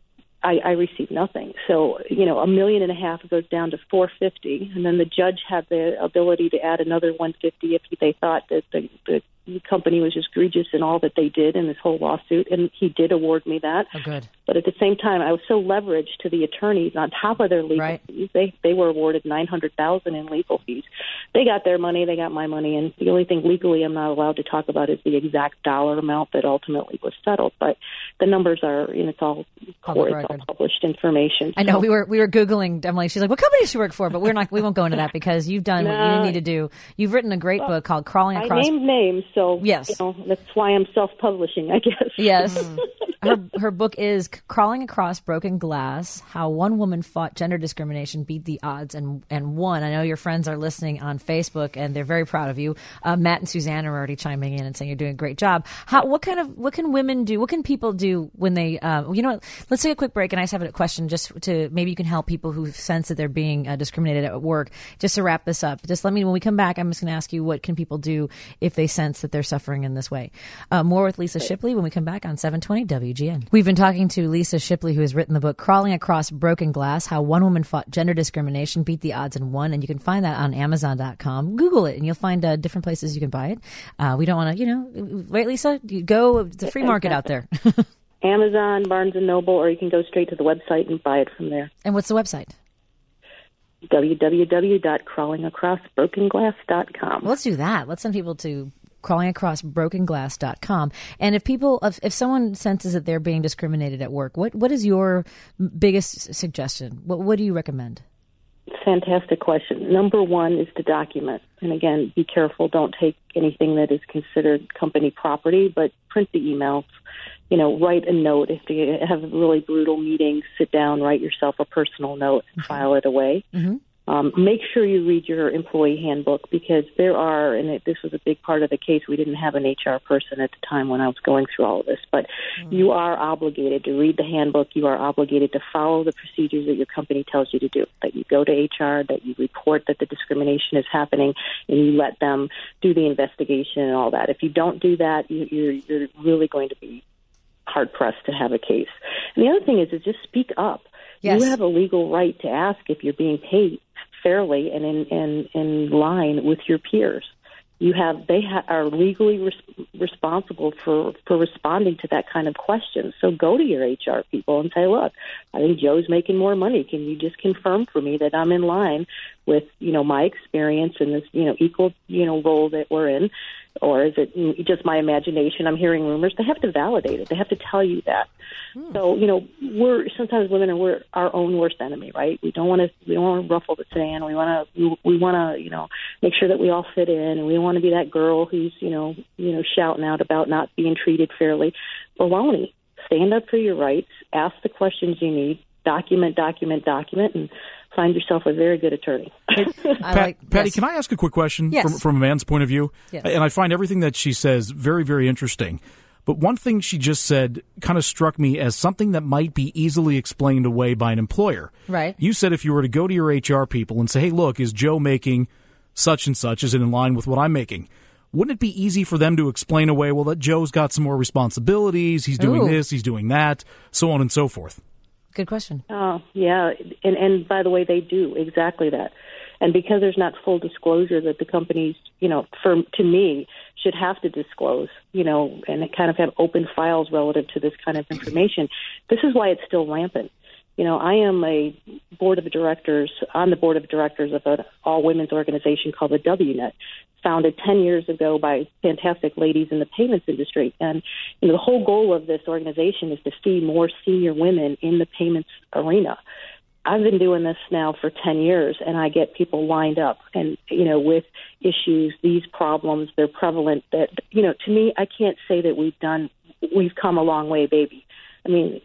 I received nothing. So, $1.5 million goes down to $450,000, and then the judge had the ability to add another $150,000 if they thought that the company was just egregious in all that they did in this whole lawsuit, and he did award me that. Oh, good. But at the same time, I was so leveraged to the attorneys on top of their legal fees. They were awarded $900,000 in legal fees. They got their money, they got my money, and the only thing legally I'm not allowed to talk about is the exact dollar amount that ultimately was settled. But the numbers are, it's all court, it's all published information. I know we were Googling Emily. She's like, "What company does she work for?" But we won't go into that because you've done what you need to do. You've written a great book called "Crawling Across." I named names, so yes, that's why I'm self-publishing, I guess. Yes. Her book is Crawling Across Broken Glass, How One Woman Fought Gender Discrimination, Beat the Odds, and won. I know your friends are listening on Facebook, and they're very proud of you. Matt and Suzanne are already chiming in and saying you're doing a great job. What can women do? What can people do when they, let's take a quick break, and I just have a question just to, maybe you can help people who sense that they're being discriminated at work. Just to wrap this up, just let me, when we come back, I'm just going to ask you what can people do if they sense that they're suffering in this way. More with Lisa Shipley when we come back on 720 WGN. We've been talking to Lisa Shipley, who has written the book Crawling Across Broken Glass, How One Woman Fought Gender Discrimination, Beat the Odds, and Won. And you can find that on Amazon.com. Google it, and you'll find different places you can buy it. We don't want to, right, Lisa? You go, it's a free market out there. Amazon, Barnes & Noble, or you can go straight to the website and buy it from there. And what's the website? www.crawlingacrossbrokenglass.com. Let's do that. Let's send people to crawlingacrossbrokenglass.com. And if someone senses that they're being discriminated at work, what is your biggest suggestion? What do you recommend? Fantastic question. Number one is to document. And again, be careful. Don't take anything that is considered company property, but print the emails. Write a note. If you have really brutal meetings, sit down, write yourself a personal note, and file it away. Mm-hmm. Make sure you read your employee handbook, because there are, and this was a big part of the case, we didn't have an HR person at the time when I was going through all of this, but you are obligated to read the handbook. You are obligated to follow the procedures that your company tells you to do, that you go to HR, that you report that the discrimination is happening, and you let them do the investigation and all that. If you don't do that, you're really going to be hard-pressed to have a case. And the other thing is just speak up. Yes. You have a legal right to ask if you're being paid fairly and in line with your peers. They are legally responsible for responding to that kind of question. So go to your HR people and say, look, I think Joe's making more money. Can you just confirm for me that I'm in line with, my experience in this, equal, role that we're in? Or is it just my imagination? I'm hearing rumors. They have to validate it. They have to tell you that. So, sometimes women are our own worst enemy, right? We don't want to ruffle the sand. We want to make sure that we all fit in, and we don't want to be that girl who's, shouting out about not being treated fairly. Baloney. Stand up for your rights. Ask the questions you need. Document, and find yourself a very good attorney. Patty, can I ask a quick question from a man's point of view? Yes. And I find everything that she says very, very interesting. But one thing she just said kind of struck me as something that might be easily explained away by an employer. Right. You said if you were to go to your HR people and say, hey, look, is Joe making such and such? Is it in line with what I'm making? Wouldn't it be easy for them to explain away, well, that Joe's got some more responsibilities, he's doing this, he's doing that, so on and so forth? Good question. Oh, yeah. And by the way, they do exactly that. And because there's not full disclosure that the companies, to me, should have to disclose, and kind of have open files relative to this kind of information, this is why it's still rampant. I am on the board of directors of an all-women's organization called the WNet, founded 10 years ago by fantastic ladies in the payments industry. And the whole goal of this organization is to see more senior women in the payments arena. I've been doing this now for 10 years, and I get people lined up and, with issues, these problems, they're prevalent. That, to me, I can't say that we've come a long way, baby. I mean,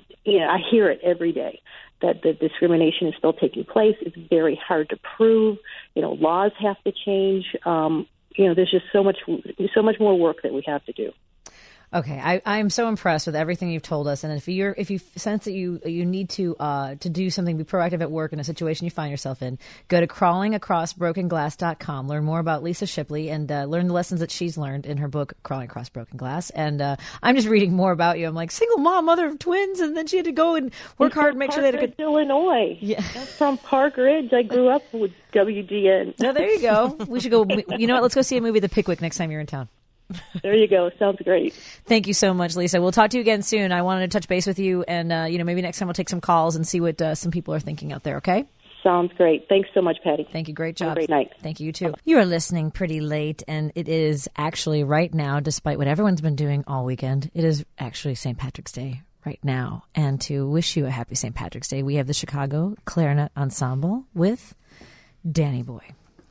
I hear it every day that the discrimination is still taking place. It's very hard to prove. Laws have to change. There's just so much more work that we have to do. Okay, I'm so impressed with everything you've told us, and if you sense that you need to do something, be proactive at work in a situation you find yourself in, go to crawlingacrossbrokenglass.com. Learn more about Lisa Shipley and learn the lessons that she's learned in her book Crawling Across Broken Glass. And I'm just reading more about you. I'm like, single mom, mother of twins, and then she had to go and work hard and make sure they had a good. Illinois. Yeah, I'm from Park Ridge. I grew up with WGN. No, there you go. We should go. You know what? Let's go see a movie, The Pickwick, next time you're in town. There you go. Sounds great. Thank you so much, Lisa. We'll talk to you again soon. I wanted to touch base with you, and maybe next time we'll take some calls and see what some people are thinking out there. Okay? Sounds great. Thanks so much, Patty. Thank you. Great job. Have a great night. Thank you. You too. You are listening pretty late, and it is actually right now, despite what everyone's been doing all weekend, it is actually St. Patrick's Day right now. And to wish you a happy St. Patrick's Day, we have the Chicago Clarinet Ensemble with Danny Boy.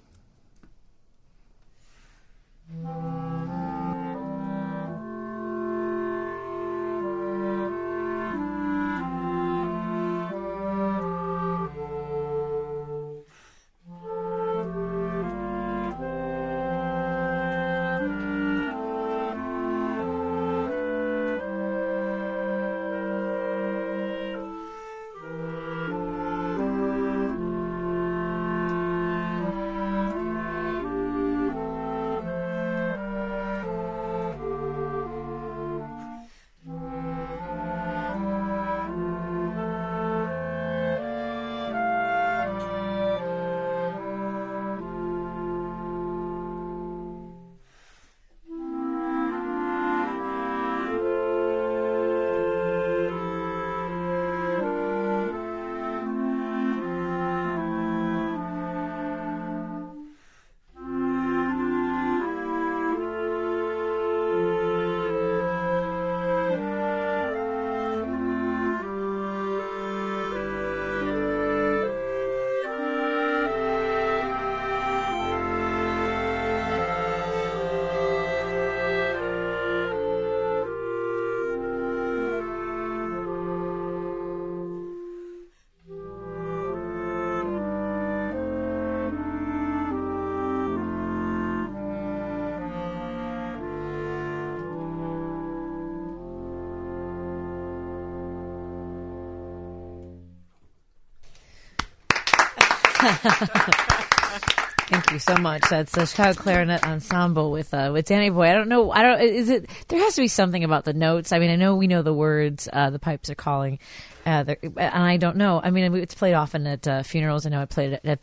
Thank you so much. That's the Chicago Clarinet Ensemble with Danny Boy. Is it? There has to be something about the notes. I mean, I know we know the words. The pipes are calling, and I don't know. I mean, it's played often at funerals. I know I played it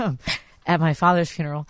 at my father's funeral.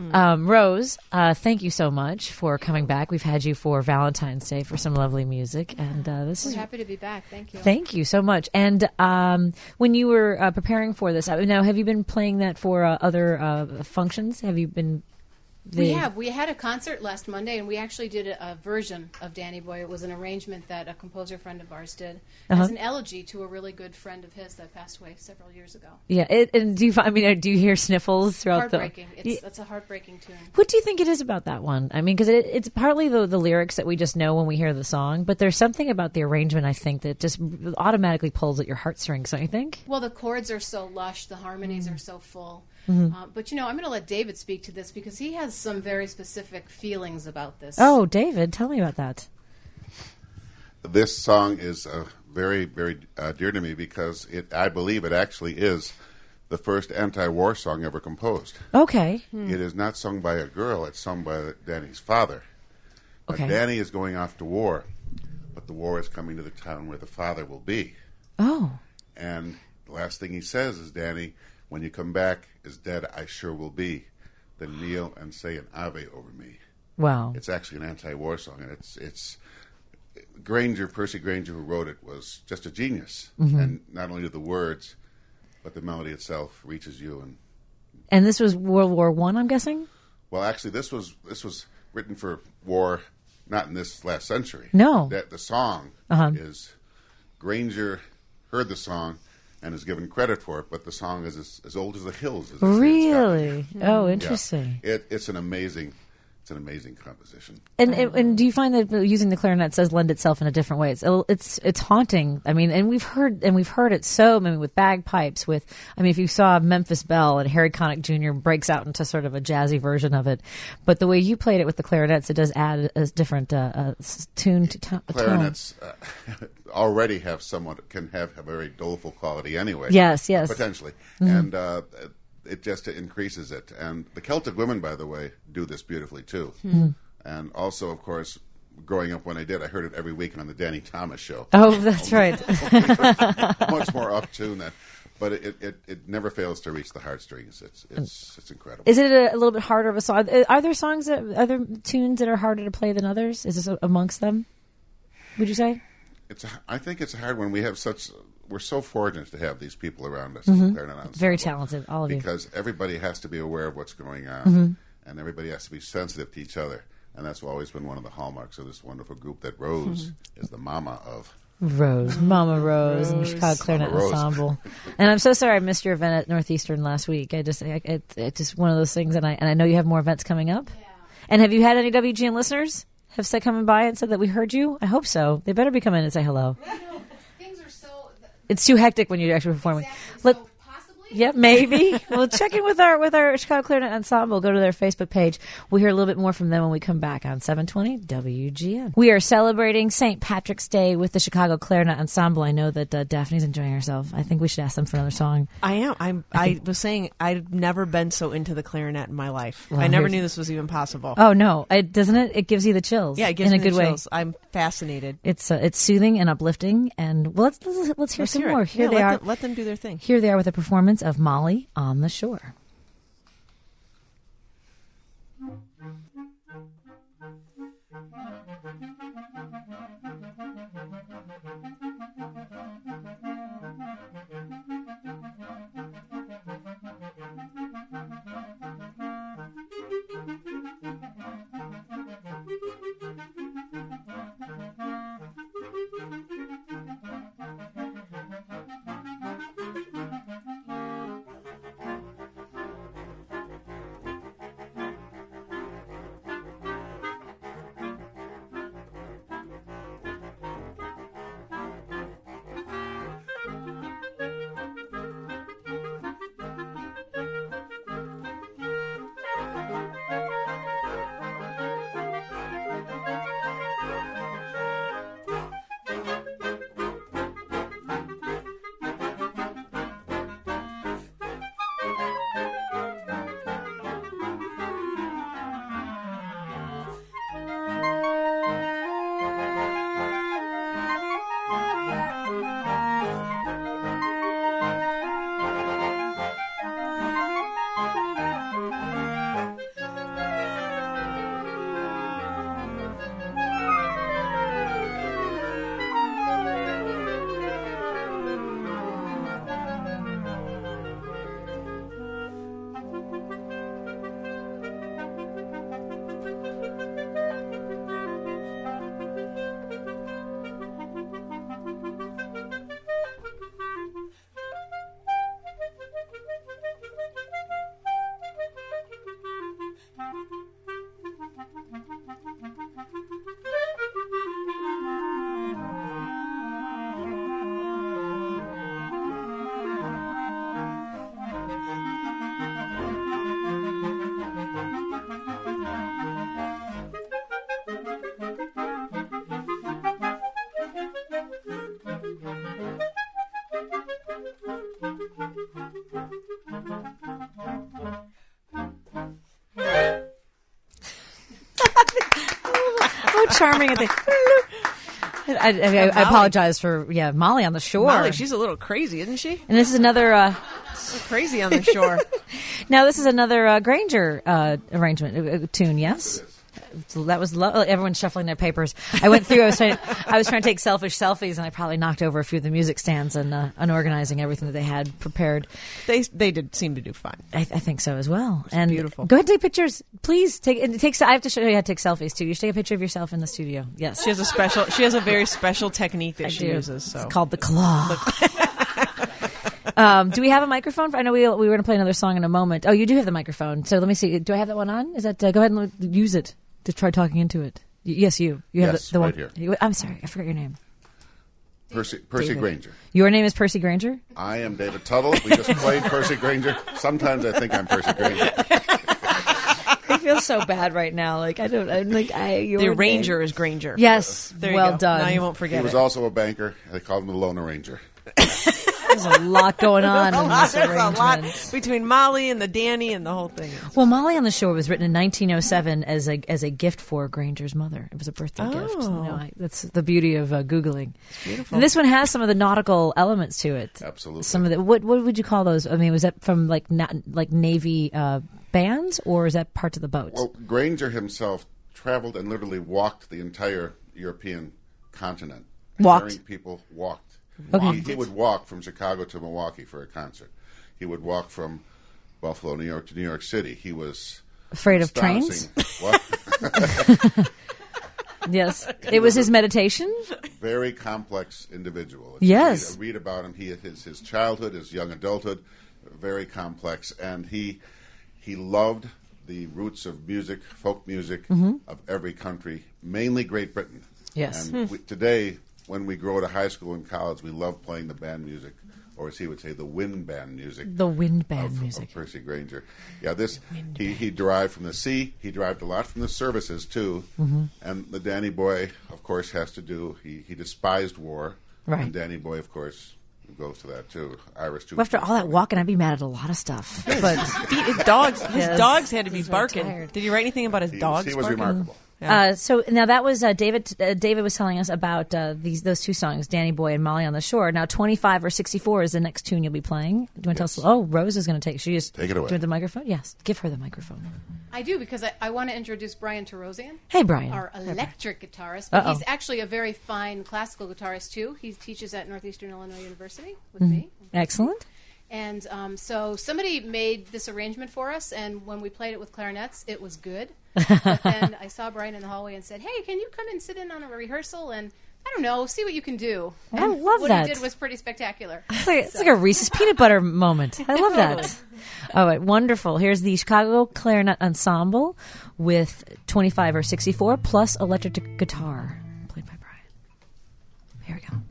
Rose, thank you so much for coming back. We've had you for Valentine's Day for some lovely music, and We're happy to be back. Thank you. Thank you so much. And when you were preparing for this, now have you been playing that for other functions? Have you been? We have. We had a concert last Monday, and we actually did a version of Danny Boy. It was an arrangement that a composer friend of ours did as an elegy to a really good friend of his that passed away several years ago. Yeah, and do you hear sniffles throughout heartbreaking. That's a heartbreaking tune. What do you think it is about that one? I mean, because it's partly the lyrics that we just know when we hear the song, but there's something about the arrangement, I think, that just automatically pulls at your heartstrings, don't you think? Well, the chords are so lush, the harmonies are so full. But, I'm going to let David speak to this because he has some very specific feelings about this. Oh, David, tell me about that. This song is very, very dear to me because I believe it actually is the first anti-war song ever composed. Okay. It is not sung by a girl. It's sung by Danny's father. Okay. Danny is going off to war, but the war is coming to the town where the father will be. Oh. And the last thing he says is, Danny, when you come back, as dead I sure will be. Then kneel and say an Ave over me. Wow. It's actually an anti-war song, and it's Percy Granger, who wrote it, was just a genius. And not only the words, but the melody itself reaches you. And this was World War I, I'm guessing? Well, actually, this was written for war, not in this last century. No. The song is, Granger heard the song and is given credit for it, but the song is as old as the hills. As really? Oh, interesting. Yeah. It's an amazing it's an amazing composition. And do you find that using the clarinet does lend itself in a different way? It's haunting. I mean, and we've heard it so. I mean, with bagpipes. If you saw Memphis Belle and Harry Connick Jr. breaks out into sort of a jazzy version of it, but the way you played it with the clarinets, it does add a different tune to clarinets. Already can have a very doleful quality anyway. Yes, potentially, and. It just increases it. And the Celtic Women, by the way, do this beautifully too. Mm-hmm. And also, of course, growing up when I heard it every week on the Danny Thomas Show. Oh, that's right. Much more up-tuned than, but it never fails to reach the heartstrings. It's incredible. Is it a little bit harder of a song? Are there tunes that are harder to play than others? Is this amongst them, would you say? I think it's a hard one. We're so fortunate to have these people around us. Mm-hmm. Clarinet Ensemble, very talented, all of you. Because everybody has to be aware of what's going on, and everybody has to be sensitive to each other. And that's always been one of the hallmarks of this wonderful group that Rose is the mama of. Mama Rose, and the Chicago Clarinet Ensemble. And I'm so sorry I missed your event at Northeastern last week. It's just one of those things, and I know you have more events coming up. Yeah. And have you had any WGN listeners have said coming by and said that we heard you? I hope so. They better be coming in and say hello. It's too hectic when you're actually performing. Exactly. Yep, maybe. We'll check in with our Chicago Clarinet Ensemble. Go to their Facebook page. We'll hear a little bit more from them when we come back on 720 WGN. We are celebrating St. Patrick's Day with the Chicago Clarinet Ensemble. I know that Daphne's enjoying herself. I think we should ask them for another song. I am. I was saying I've never been so into the clarinet in my life. Well, I never knew this was even possible. Oh no, doesn't it? It gives you the chills. Yeah, it gives me the good chills. way. I'm fascinated. It's soothing and uplifting. And let's hear some more. Here they are. Let them do their thing. Here they are with a performance of Molly on the Shore. Charming. I apologize for Molly on the Shore. Molly, she's a little crazy, isn't she? And this is another crazy on the Shore. Now this is another Granger arrangement tune. Yes. So that was everyone's shuffling their papers. I went through. I was trying to take selfish selfies, and I probably knocked over a few of the music stands and unorganizing everything that they had prepared. They did seem to do fine. I think so as well. It's beautiful. Go ahead and take pictures, please. I have to show you how to take selfies too. You should take a picture of yourself in the studio. Yes, she has a very special technique that she uses. So. It's called the claw. Do we have a microphone? I know we were going to play another song in a moment. Oh, you do have the microphone. So let me see. Do I have that one on? Is that? Go ahead and use it to try talking into it. Yes, you. You have the right one here. I'm sorry, I forgot your name. Percy Granger. Your name is Percy Granger? I am David Tuttle. We just played Percy Granger. Sometimes I think I'm Percy Granger. I feel so bad right now. Like the Ranger is Granger. Yes, there well go. done. Now you won't forget. He was also a banker. They called him the Lone Ranger. There's a lot going on in this There's arrangement. a lot between Molly and the Danny and the whole thing. Well, Molly on the Shore was written in 1907 as a gift for Granger's mother. It was a birthday gift. That's the beauty of Googling. Beautiful. And this one has some of the nautical elements to it. Absolutely. Some of the what would you call those? I mean, was that from like Navy bands, or is that parts of the boat? Well, Granger himself traveled and literally walked the entire European continent. Walked? People walked. Okay. He would walk from Chicago to Milwaukee for a concert. He would walk from Buffalo, New York to New York City. He was afraid of trains? What? Yes. It was his meditation? Very complex individual. Yes. Read about him. His childhood, his young adulthood, very complex. And he loved the roots of music, folk music, of every country, mainly Great Britain. Yes. And today, when we grow to high school and college, we love playing the band music, or as he would say, the wind band music. The wind band music. Of Percy Granger. Yeah, he derived from the sea. He derived a lot from the services, too. And the Danny Boy, of course, has to do, he despised war. Right. And Danny Boy, of course, goes to that, too. Irish, too. Well, after all that walking, I'd be mad at a lot of stuff. But his dogs had to be barking. Tired. Did you write anything about his dogs? He was barking? remarkable. Yeah. So now that was David. David was telling us about those two songs, Danny Boy and Molly on the Shore. Now 25 or 64 is the next tune you'll be playing. Do you want to tell us? Oh, Rose is going to take. She just take it away. Do you want the microphone? Yes, give her the microphone. I do, because I want to introduce Brian Tarosian. Hey, Brian. Our electric guitarist. But he's actually a very fine classical guitarist, too. He teaches at Northeastern Illinois University with me. Excellent. And so somebody made this arrangement for us, and when we played it with clarinets, it was good. But then I saw Brian in the hallway and said, "Hey, can you come and sit in on a rehearsal and, I don't know, see what you can do?" I and love what that. he did was pretty spectacular. It's like a Reese's peanut butter moment. I love that. All right, wonderful. Here's the Chicago Clarinet Ensemble with 25 or 64 plus electric guitar, played by Brian. Here we go.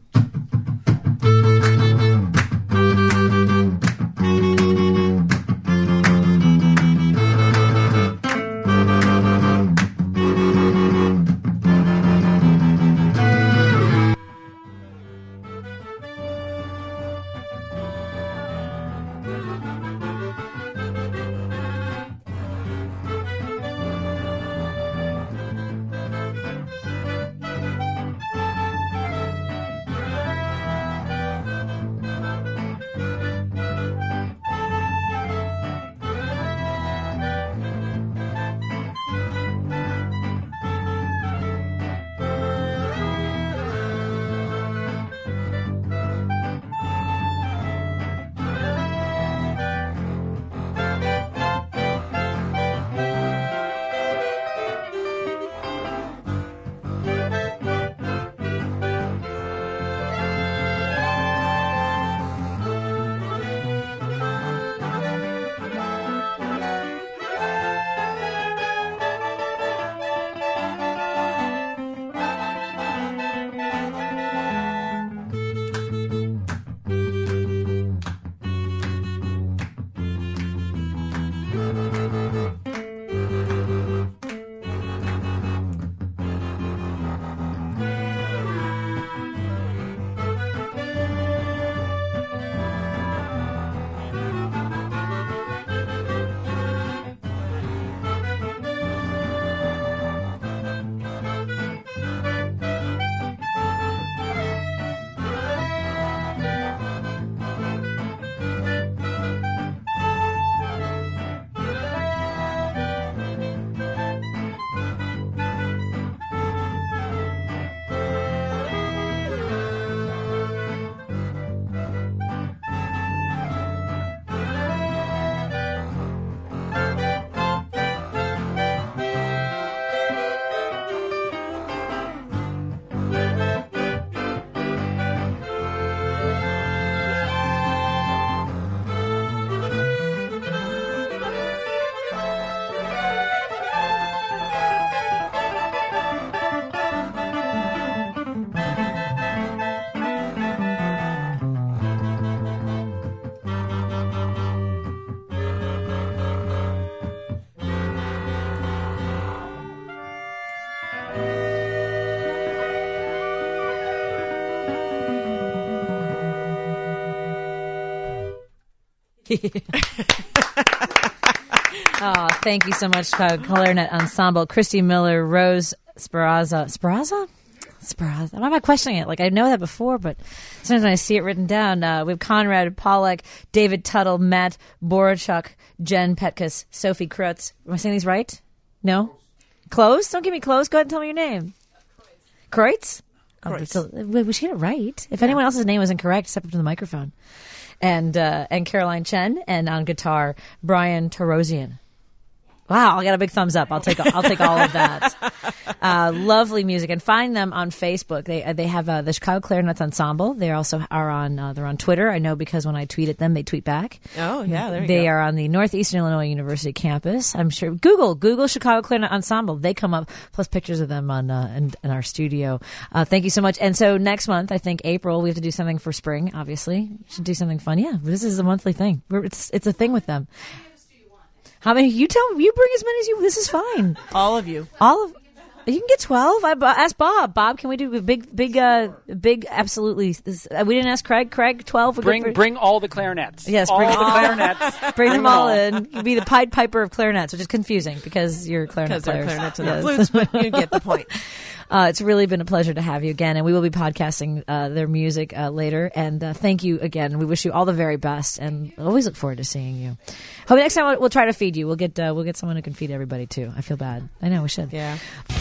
Oh, thank you so much, Chicago Clarinet Ensemble. Christy Miller, Rose Speraza. Speraza? Why am I questioning it? Like, I know that before, but sometimes when I see it written down, we have Conrad Pollack, David Tuttle, Matt Borachuk, Jen Petkus, Sophie Krutz. Am I saying these right? No? Close? Don't give me close. Go ahead and tell me your name. Kreutz? We should get it right. If anyone else's name was incorrect, step up to the microphone. And Caroline Chen, and on guitar, Brian Tarosian. Wow, I got a big thumbs up. I'll take all of that. Lovely music, and find them on Facebook. They have the Chicago Clarinets Ensemble. They also are on they're on Twitter. I know because when I tweet at them, they tweet back. Oh yeah, there you go. They are on the Northeastern Illinois University campus. I'm sure. Google Chicago Clarinet Ensemble. They come up, plus pictures of them on in our studio. Thank you so much. And so next month, I think April, we have to do something for spring. Obviously, we should do something fun. Yeah, this is a monthly thing. It's a thing with them. How many? You bring as many as you. This is fine. All of you. You can get 12. I asked Bob. Bob, can we do a big? Absolutely. We didn't ask Craig. Craig, 12. Bring all the clarinets. Yes, bring all the clarinets. Bring them all in. You'd be the Pied Piper of clarinets, which is confusing because you're clarinet players. Clarinets and the flutes, but you get the point. It's really been a pleasure to have you again, and we will be podcasting their music later. And thank you again. We wish you all the very best, and always look forward to seeing you. Hope next time we'll try to feed you. We'll get someone who can feed everybody too. I feel bad. I know we should. Yeah.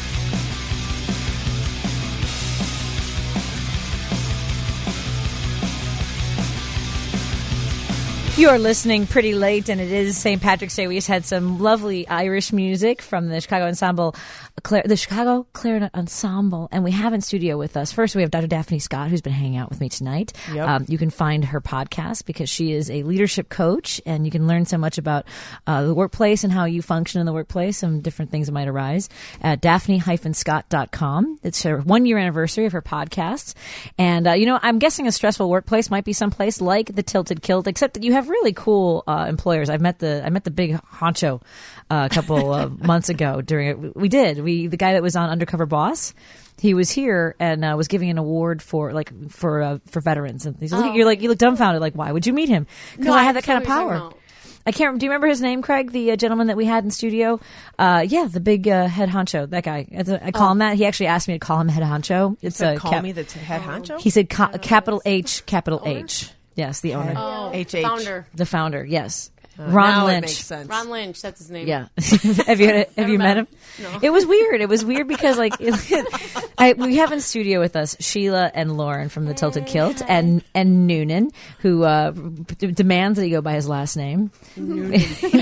You are listening pretty late, and it is St. Patrick's Day. We just had some lovely Irish music from the Chicago Ensemble, the Chicago Clarinet Ensemble, and we have in studio with us. First, we have Dr. Daphne Scott, who's been hanging out with me tonight. Yep. You can find her podcast because she is a leadership coach, and you can learn so much about the workplace and how you function in the workplace, some different things that might arise at daphne-scott.com. It's her 1-year anniversary of her podcast, and I'm guessing a stressful workplace might be someplace like the Tilted Kilt, except that you have really cool employers. I met the big honcho a couple of months ago the guy that was on Undercover Boss. He was here and was giving an award for veterans. And he's you look dumbfounded. Like, why would you meet him? Because I have that kind of power. I can't. Do you remember his name, Craig? The gentleman that we had in studio. The big head honcho. That guy. I call him that. He actually asked me to call him head honcho. It's call me the head honcho. He said capital H, capital H. Yes, the owner. The founder. The founder. Yes. Ron Lynch. It makes sense. Ron Lynch, that's his name. Yeah. Have you met him? No. It was weird because we have in studio with us Sheila and Lauren from the Tilted Kilt and Noonan, who demands that he go by his last name. Noonan.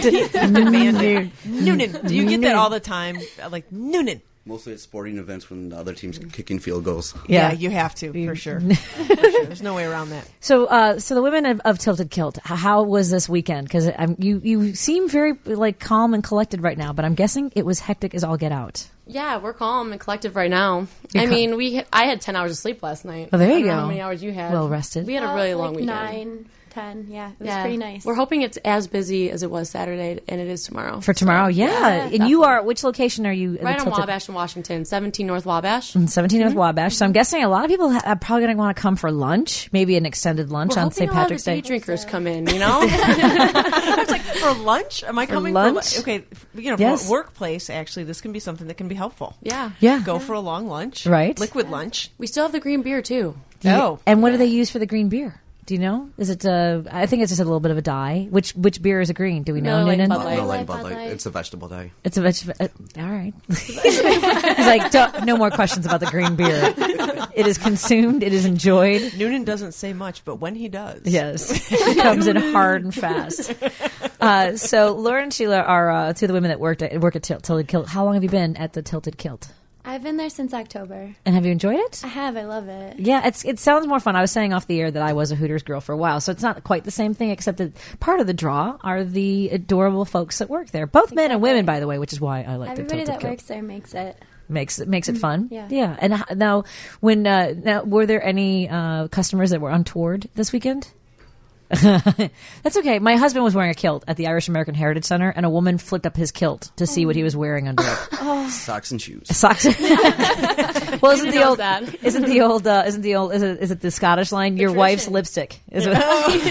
Do you get that all the time? Like Noonan. Mostly at sporting events when the other team's kicking field goals. Yeah, you have to, for sure. There's no way around that. So the women of Tilted Kilt, how was this weekend? Because you seem very calm and collected right now, but I'm guessing it was hectic as all get out. Yeah, we're calm and collective right now. I had 10 hours of sleep last night. Oh, there you I don't go. know how many hours you had. Well rested. We had a really long weekend. 9, 10, yeah. It was pretty nice. We're hoping it's as busy as it was Saturday, and it is tomorrow. For tomorrow, yeah. And you are, which location are you? Right on Wabash in Washington, 17 North Wabash. 17 North Wabash. So I'm guessing a lot of people are probably going to want to come for lunch, maybe an extended lunch on St. Patrick's Day. Day drinkers come in, you know? I was like, for lunch? Am I coming for lunch? Okay, yes. For a workplace, actually, this can be something that can be helpful. Yeah. Go for a long lunch. Right. Liquid lunch. We still have the green beer, too. Oh. And what do they use for the green beer? Do you know? Is it? I think it's just a little bit of a dye. Which beer is a green? Do we know? Noonan? No, like Bud Light. It's a vegetable dye. It's a vegetable. All right. He's like, no more questions about the green beer. It is consumed. It is enjoyed. Noonan doesn't say much, but when he does, yes, it comes in hard and fast. So Laura and Sheila are two of the women that work at Tilted Kilt. How long have you been at the Tilted Kilt? I've been there since October. And have you enjoyed it? I have. I love it. Yeah, it sounds more fun. I was saying off the air that I was a Hooters girl for a while, so it's not quite the same thing, except that part of the draw are the adorable folks that work there. Both men and women, by the way, which is why I like the Tilted Kilt. Everybody that works there makes it fun. Yeah. And now, were there any customers that were untoward this weekend? That's okay. My husband was wearing a kilt at the Irish American Heritage Center, and a woman flicked up his kilt to see what he was wearing under it. Socks and shoes. Socks. Well, isn't it the Scottish line? Your wife's lipstick. Is it?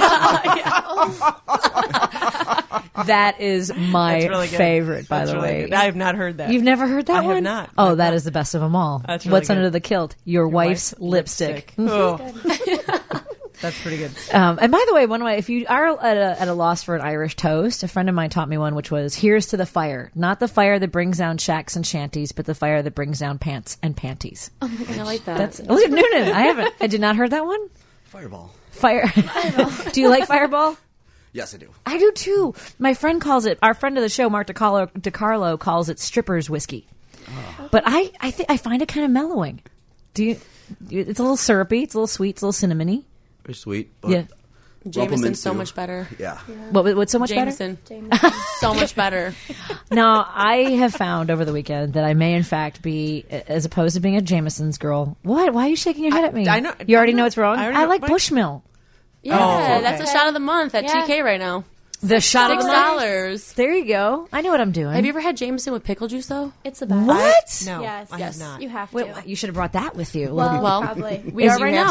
That is my really favorite, by the way. Good. I have not heard that. You've never heard that I one? have not. Oh, that is the best of them all. That's really What's good. under the kilt? Your wife's lipstick. Oh. That's pretty good. And by the way, if you are at a loss for an Irish toast, a friend of mine taught me one, which was, here's to the fire. Not the fire that brings down shacks and shanties, but the fire that brings down pants and panties. Oh my God, I like that. That's Olivia Noonan. I did not heard that one. Fireball. Do you like Fireball? Yes, I do. I do too. My friend calls it, our friend of the show, Mark DiCarlo, calls it stripper's whiskey. Oh. But I find it kind of mellowing. It's a little syrupy, it's a little sweet, it's a little cinnamony. Very sweet. But yeah. Jameson's so much better. Yeah. What's so much Jameson. better? So much better. Now, I have found over the weekend that I may, in fact, be, as opposed to being a Jameson's girl. What? Why are you shaking your head at me? I know. You already know it's wrong? I like Bushmill. Yeah, okay. that's a shot of the month at TK right now. The shot of the month? $6. There you go. I know what I'm doing. Have you ever had Jameson with pickle juice, though? It's the best. What? No. Yes. I have not. You have to. Wait, you should have brought that with you. Well, probably. We are right now.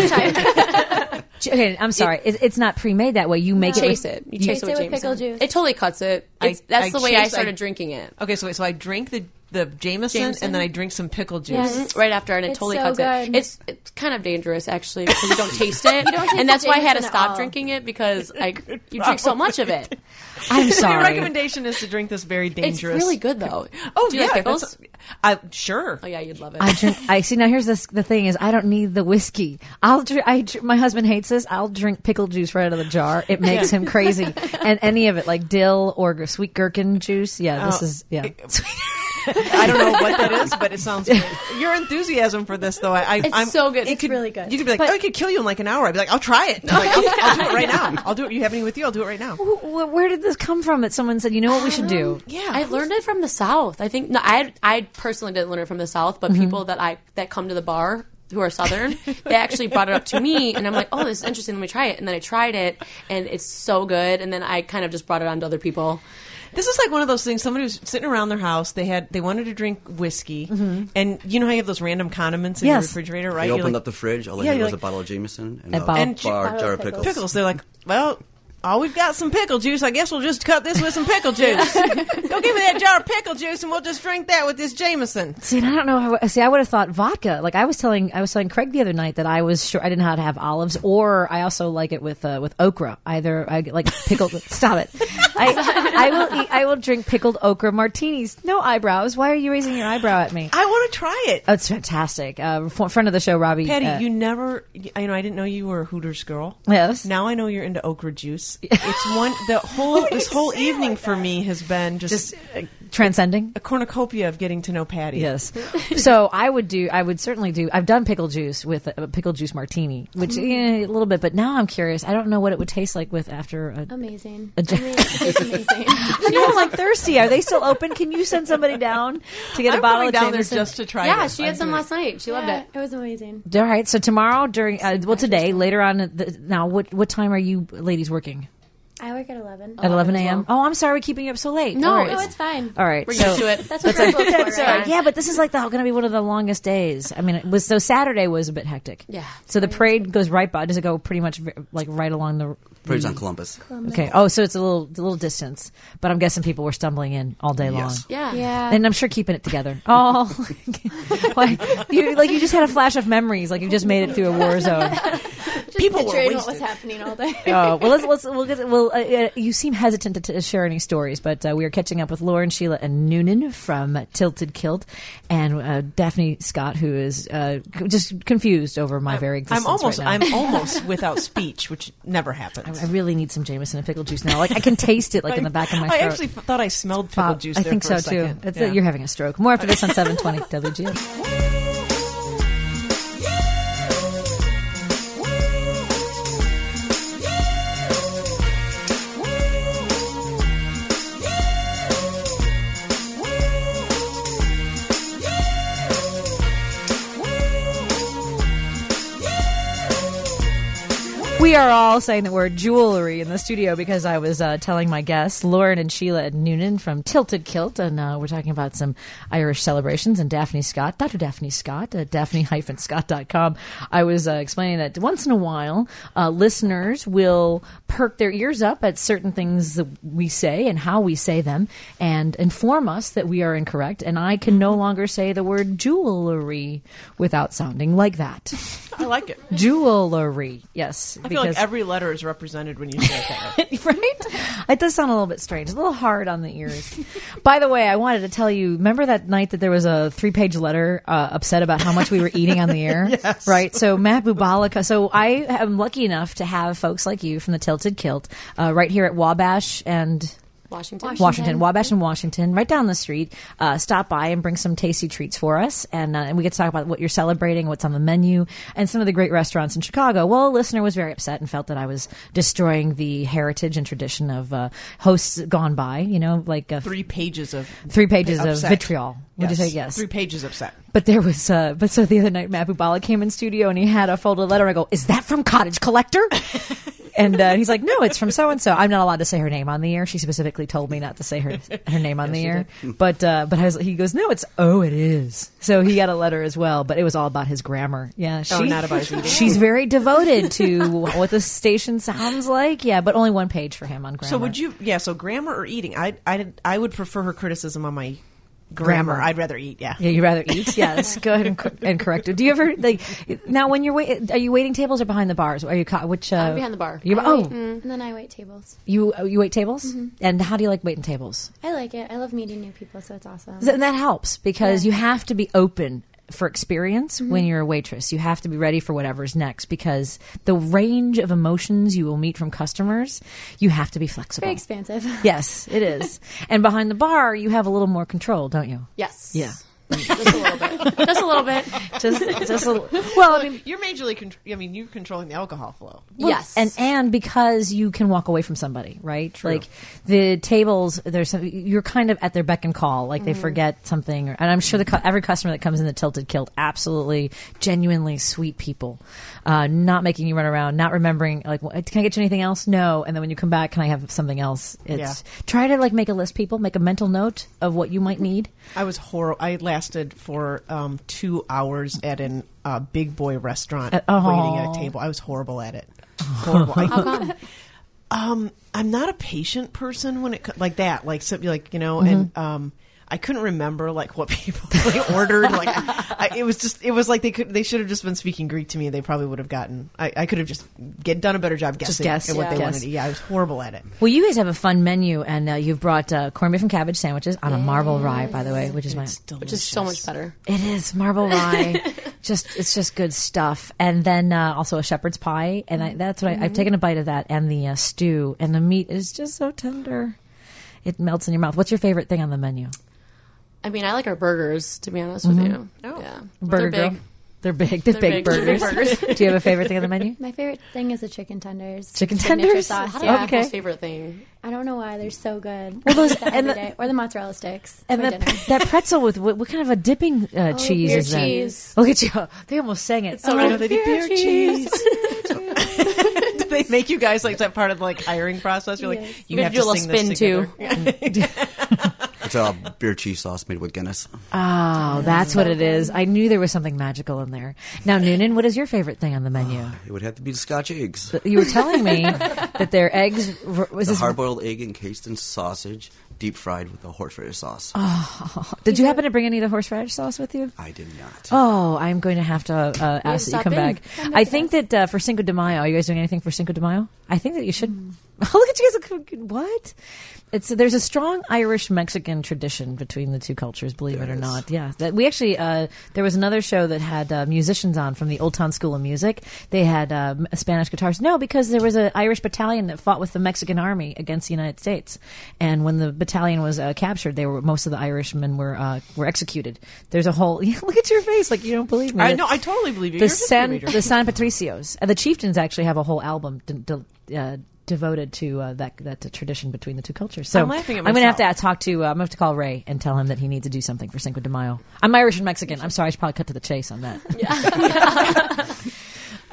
Okay, I'm sorry. It's not pre-made that way. You make chase it. You chase it with pickle juice. It totally cuts it. That's the way I started drinking it. Okay, so I drink the Jameson, and then I drink some pickle juice right after, and it totally cuts good. it. It's kind of dangerous actually because you don't taste it, and that's why I had to stop drinking it because you drink so much of it. I'm sorry. Your recommendation is to drink this very dangerous. It's really good though. Oh, do you like pickles? Sure. Oh yeah, you'd love it. I see. Now here's the thing is I don't need the whiskey. My husband hates this. I'll drink pickle juice right out of the jar. It makes him crazy. And any of it, like dill or sweet gherkin juice. Yeah, this is I don't know what that is, but it sounds good. Your enthusiasm for this, though, I'm so good. It's really good. You could be like, it could kill you in like an hour. I'd be like, I'll try it. I'll do it right now. I'll do it. You have any with you? I'll do it right now. Where did this come from that someone said, you know what we should do? Yeah. I learned it from the South. I think, I personally didn't learn it from the South, but people that come to the bar who are Southern, they actually brought it up to me, and I'm like, oh, this is interesting. Let me try it. And then I tried it, and it's so good. And then I kind of just brought it on to other people. This is like one of those things. Somebody was sitting around their house. They wanted to drink whiskey, and you know how you have those random condiments in your refrigerator, right? You opened up the fridge. All I had was a bottle of Jameson and a jar of pickles. Pickles. They're like, well, we've got some pickle juice. I guess we'll just cut this with some pickle juice. Go give me that jar of pickle juice, and we'll just drink that with this Jameson. See, and I don't know. I would have thought vodka. Like I was telling Craig the other night that I was sure I didn't know how to have olives, or I also like it with okra. Either I like pickled. Stop it. I will drink pickled okra martinis. No eyebrows. Why are you raising your eyebrow at me? I want to try it. Oh, it's fantastic. Friend of the show, Robbie. Patty, you never. I didn't know you were a Hooters girl. Yes. Now I know you're into okra juice. It's this whole evening for me has been just transcending a cornucopia of getting to know Patty. Yes. So I would certainly do. I've done pickle juice with a pickle juice martini, which a little bit. But now I'm curious. I don't know what it would taste like with after amazing. It's amazing. I'm like thirsty. Are they still open? Can you send somebody down to get a bottle of down Jameson? there just to try. Yeah, she had some last night. She loved it. It was amazing. All right. So tomorrow today later on. Now what time are you ladies working? I work at 11. At 11 a.m.? Oh, I'm sorry we're keeping you up so late. No, right. it's fine. All right. We're used to it. That's what I'm for, right? Yeah, but this is like going to be one of the longest days. I mean, Saturday was a bit hectic. Yeah. So the parade goes right by. Does it go pretty much like right along the... Parade's on Columbus. Okay. Oh, so it's a little distance. But I'm guessing people were stumbling in all day long. Yeah. And I'm sure keeping it together. Oh. Why? You just had a flash of memories. Like you just made it through a war zone. People were wasted. What was happening all day. Oh, well, you seem hesitant to share any stories, but we are catching up with Lauren, Sheila, and Noonan from Tilted Kilt, and Daphne Scott, who is just confused over my very existence I'm almost without speech, which never happens. I really need some Jameson and pickle juice now. Like I can taste it like in the back of my throat. I actually thought I smelled pickle juice. I think so too. You're having a stroke. More after this on 720 WGN. We We are all saying the word jewelry in the studio because I was telling my guests, Lauren and Sheila Noonan from Tilted Kilt, and we're talking about some Irish celebrations, and Daphne Scott, Dr. Daphne Scott at daphne-scott.com. I was explaining that once in a while, listeners will perk their ears up at certain things that we say and how we say them and inform us that we are incorrect, and I can no longer say the word jewelry without sounding like that. I like it. Jewelry, yes. I feel like every letter is represented when you say it that way. Right? It does sound a little bit strange, a little hard on the ears. By the way, I wanted to tell you, remember that night that there was a 3-page letter upset about how much we were eating on the air? Yes. Right? So Matt Bubalika, so I am lucky enough to have folks like you from the Tilted Kilt right here at Wabash and... Washington, Wabash and Washington, right down the street. Stop by and bring some tasty treats for us, and we get to talk about what you're celebrating, what's on the menu, and some of the great restaurants in Chicago. Well, a listener was very upset and felt that I was destroying the heritage and tradition of hosts gone by. You know, like 3 pages of vitriol. Would you say yes? 3 pages upset. But there was, but so the other night, Matt Bubala came in studio and he had a folded letter. I go, "Is that from Cottage Collector?" And he's like, "No, it's from so and so." I'm not allowed to say her name on the air. She specifically told me not to say her name on the air. But he goes, "No, it is." So he got a letter as well, but it was all about his grammar. Yeah, not about his eating. She's very devoted to what the station sounds like. Yeah, but only 1 page for him on grammar. So would you? Yeah, so grammar or eating? I would prefer her criticism on my grammar. I'd rather eat. Yeah, you'd rather eat. Yes, go ahead and correct it. Do you ever now when you're are you waiting tables or behind the bars? Are you I'm behind the bar? And then I wait tables. You wait tables, and how do you like waiting tables? I like it. I love meeting new people, so it's awesome. And that helps because you have to be open for experience when you're a waitress. You have to be ready for whatever's next because the range of emotions you will meet from customers, you have to be flexible. Very expansive. Yes, it is. And behind the bar, you have a little more control, don't you? Yes. Yeah. Just a little bit. Just a little bit. Just a little. Well, I mean, you're majorly. You're controlling the alcohol flow. Well, yes, and because you can walk away from somebody, right? True. Like the tables, you're kind of at their beck and call. Like they forget something, and I'm sure every customer that comes in the Tilted Kilt, absolutely, genuinely sweet people, not making you run around, not remembering. Like, can I get you anything else? No. And then when you come back, can I have something else? Try to make a list, people. Make a mental note of what you might need. I was horrible. I lasted for 2 hours at an big boy restaurant waiting at a table. I was horrible at it. Horrible. How come? I'm not a patient person when it like that. Like something and I couldn't remember what people ordered. It was like they should have just been speaking Greek to me. They probably would have gotten. I could have just done a better job guessing at what they wanted. Yeah, I was horrible at it. Well, you guys have a fun menu, and you've brought corned beef and cabbage sandwiches on a marble rye, by the way, which is so much better. It is marble rye. It's just good stuff. And then also a shepherd's pie, and that's what I've taken a bite of that, and the stew, and the meat is just so tender. It melts in your mouth. What's your favorite thing on the menu? I mean, I like our burgers, to be honest with you. Oh. Yeah. Burger Girl. They're big. They're big burgers. Do you have a favorite thing on the menu? My favorite thing is the chicken tenders. Chicken tenders? Sauce. How do you Apple's favorite thing? I don't know why. They're so good. Well, those or the mozzarella sticks. And that pretpretzel with what kind of a dipping cheese is that? Cheese. Look at you. They almost sang it. They did beer cheese. Do they make you guys is that part of the hiring process? You're you have to do a sing spin this together. It's a beer cheese sauce made with Guinness. Oh, that's what it is. I knew there was something magical in there. Now, Noonan, what is your favorite thing on the menu? It would have to be the Scotch eggs. You were telling me that their eggs... Was the hard-boiled egg encased in sausage, deep fried with a horseradish sauce. Oh, did you happen to bring any of the horseradish sauce with you? I did not. Oh, I'm going to have to ask that you come back. I think that for Cinco de Mayo, are you guys doing anything for Cinco de Mayo? I think that you should... Look at you guys. What? There's a strong Irish-Mexican tradition between the two cultures, believe it or not. Yeah. That we actually, there was another show that had musicians on from the Old Town School of Music. They had Spanish guitars. No, because there was an Irish battalion that fought with the Mexican army against the United States. And when the battalion was captured, most of the Irishmen were executed. There's a whole, look at your face, like you don't believe me. I totally believe you. The San Patricios. And the Chieftains actually have a whole album devoted to that tradition between the two cultures. So I'm laughing at I'm myself. going to have to call Ray and tell him that he needs to do something for Cinco de Mayo. I'm Irish and Mexican. I'm sorry, I should probably cut to the chase on that.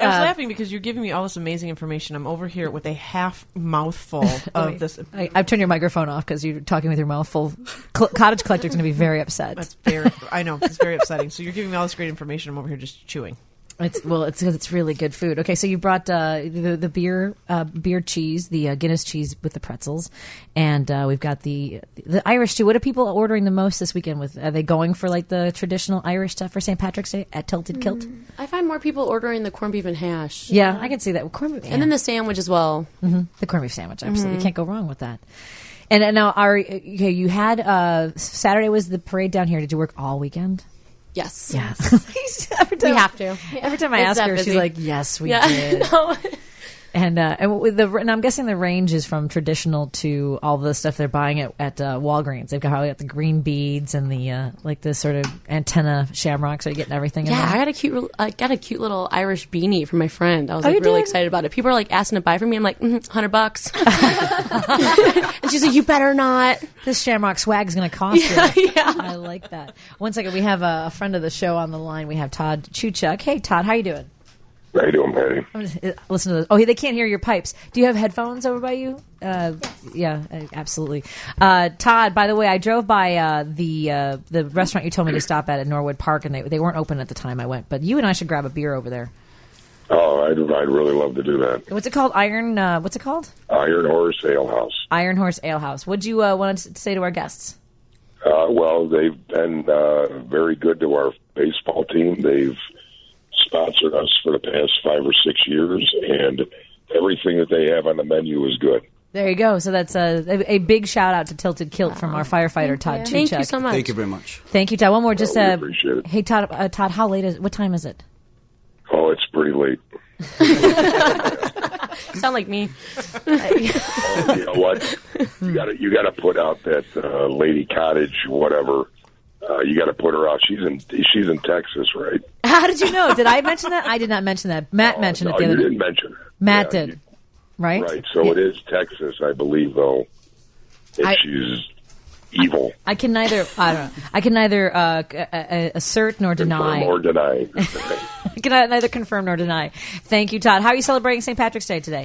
I was laughing because you're giving me all this amazing information. I'm over here with a half mouthful of this. I've turned your microphone off because you're talking with your mouth full. Cottage Collector's going to be very upset. That's very. I know it's very upsetting. So you're giving me all this great information. I'm over here just chewing. It's because it's really good food. Okay, so you brought the beer cheese, the Guinness cheese with the pretzels, and we've got the Irish too. What are people ordering the most this weekend? Are they going for like the traditional Irish stuff for St. Patrick's Day at Tilted Kilt? I find more people ordering the corned beef and hash. Yeah, I can see that. And then the sandwich as well. Mm-hmm. The corned beef sandwich, absolutely. You can't go wrong with that. And now, you had Saturday was the parade down here. Did you work all weekend? Yes. We have to. Every time I ask her, she's like, "Yes, we did." No. And I'm guessing the range is from traditional to all the stuff they're buying at Walgreens. They've got the green beads and the the sort of antenna shamrocks. Are you getting everything? Yeah, I got a cute little Irish beanie from my friend. I was really excited about it. People are like asking to buy from me. I'm like, $100. And she's like, you better not. This shamrock swag is going to cost you. Yeah. I like that. One second, we have a friend of the show on the line. We have Todd Chuchuk. Hey, Todd, how you doing? How you doing, Patty? Listen to this. Oh, they can't hear your pipes. Do you have headphones over by you? Yes. Yeah, absolutely. Todd, by the way, I drove by the restaurant you told me to stop at Norwood Park, and they weren't open at the time I went. But you and I should grab a beer over there. Oh, I'd really love to do that. What's it called? What's it called? Iron Horse Ale House. Iron Horse Ale House. What'd you want to say to our guests? Well, they've been very good to our baseball team. They've sponsored us for the past 5 or 6 years, and everything that they have on the menu is good. There you go. So that's a big shout out to Tilted Kilt from our firefighter Todd Chuchuk. Thank you so much. Thank you very much. Thank you, Todd. One more. Just we appreciate it. Hey, Todd. How late is? What time is it? Oh, it's pretty late. Sound like me. Oh, you know what? You got to put out that Lady Cottage, whatever. You got to put her out. She's in Texas, right? How did you know? Did I mention that? I did not mention that. Matt mentioned it the other day. You didn't mention it. Matt did. Right? Right. So it is Texas, I believe, though. She's evil. I can neither. I don't know. I can neither assert nor deny. Confirm or deny. I can neither confirm nor deny. Thank you, Todd. How are you celebrating St. Patrick's Day today?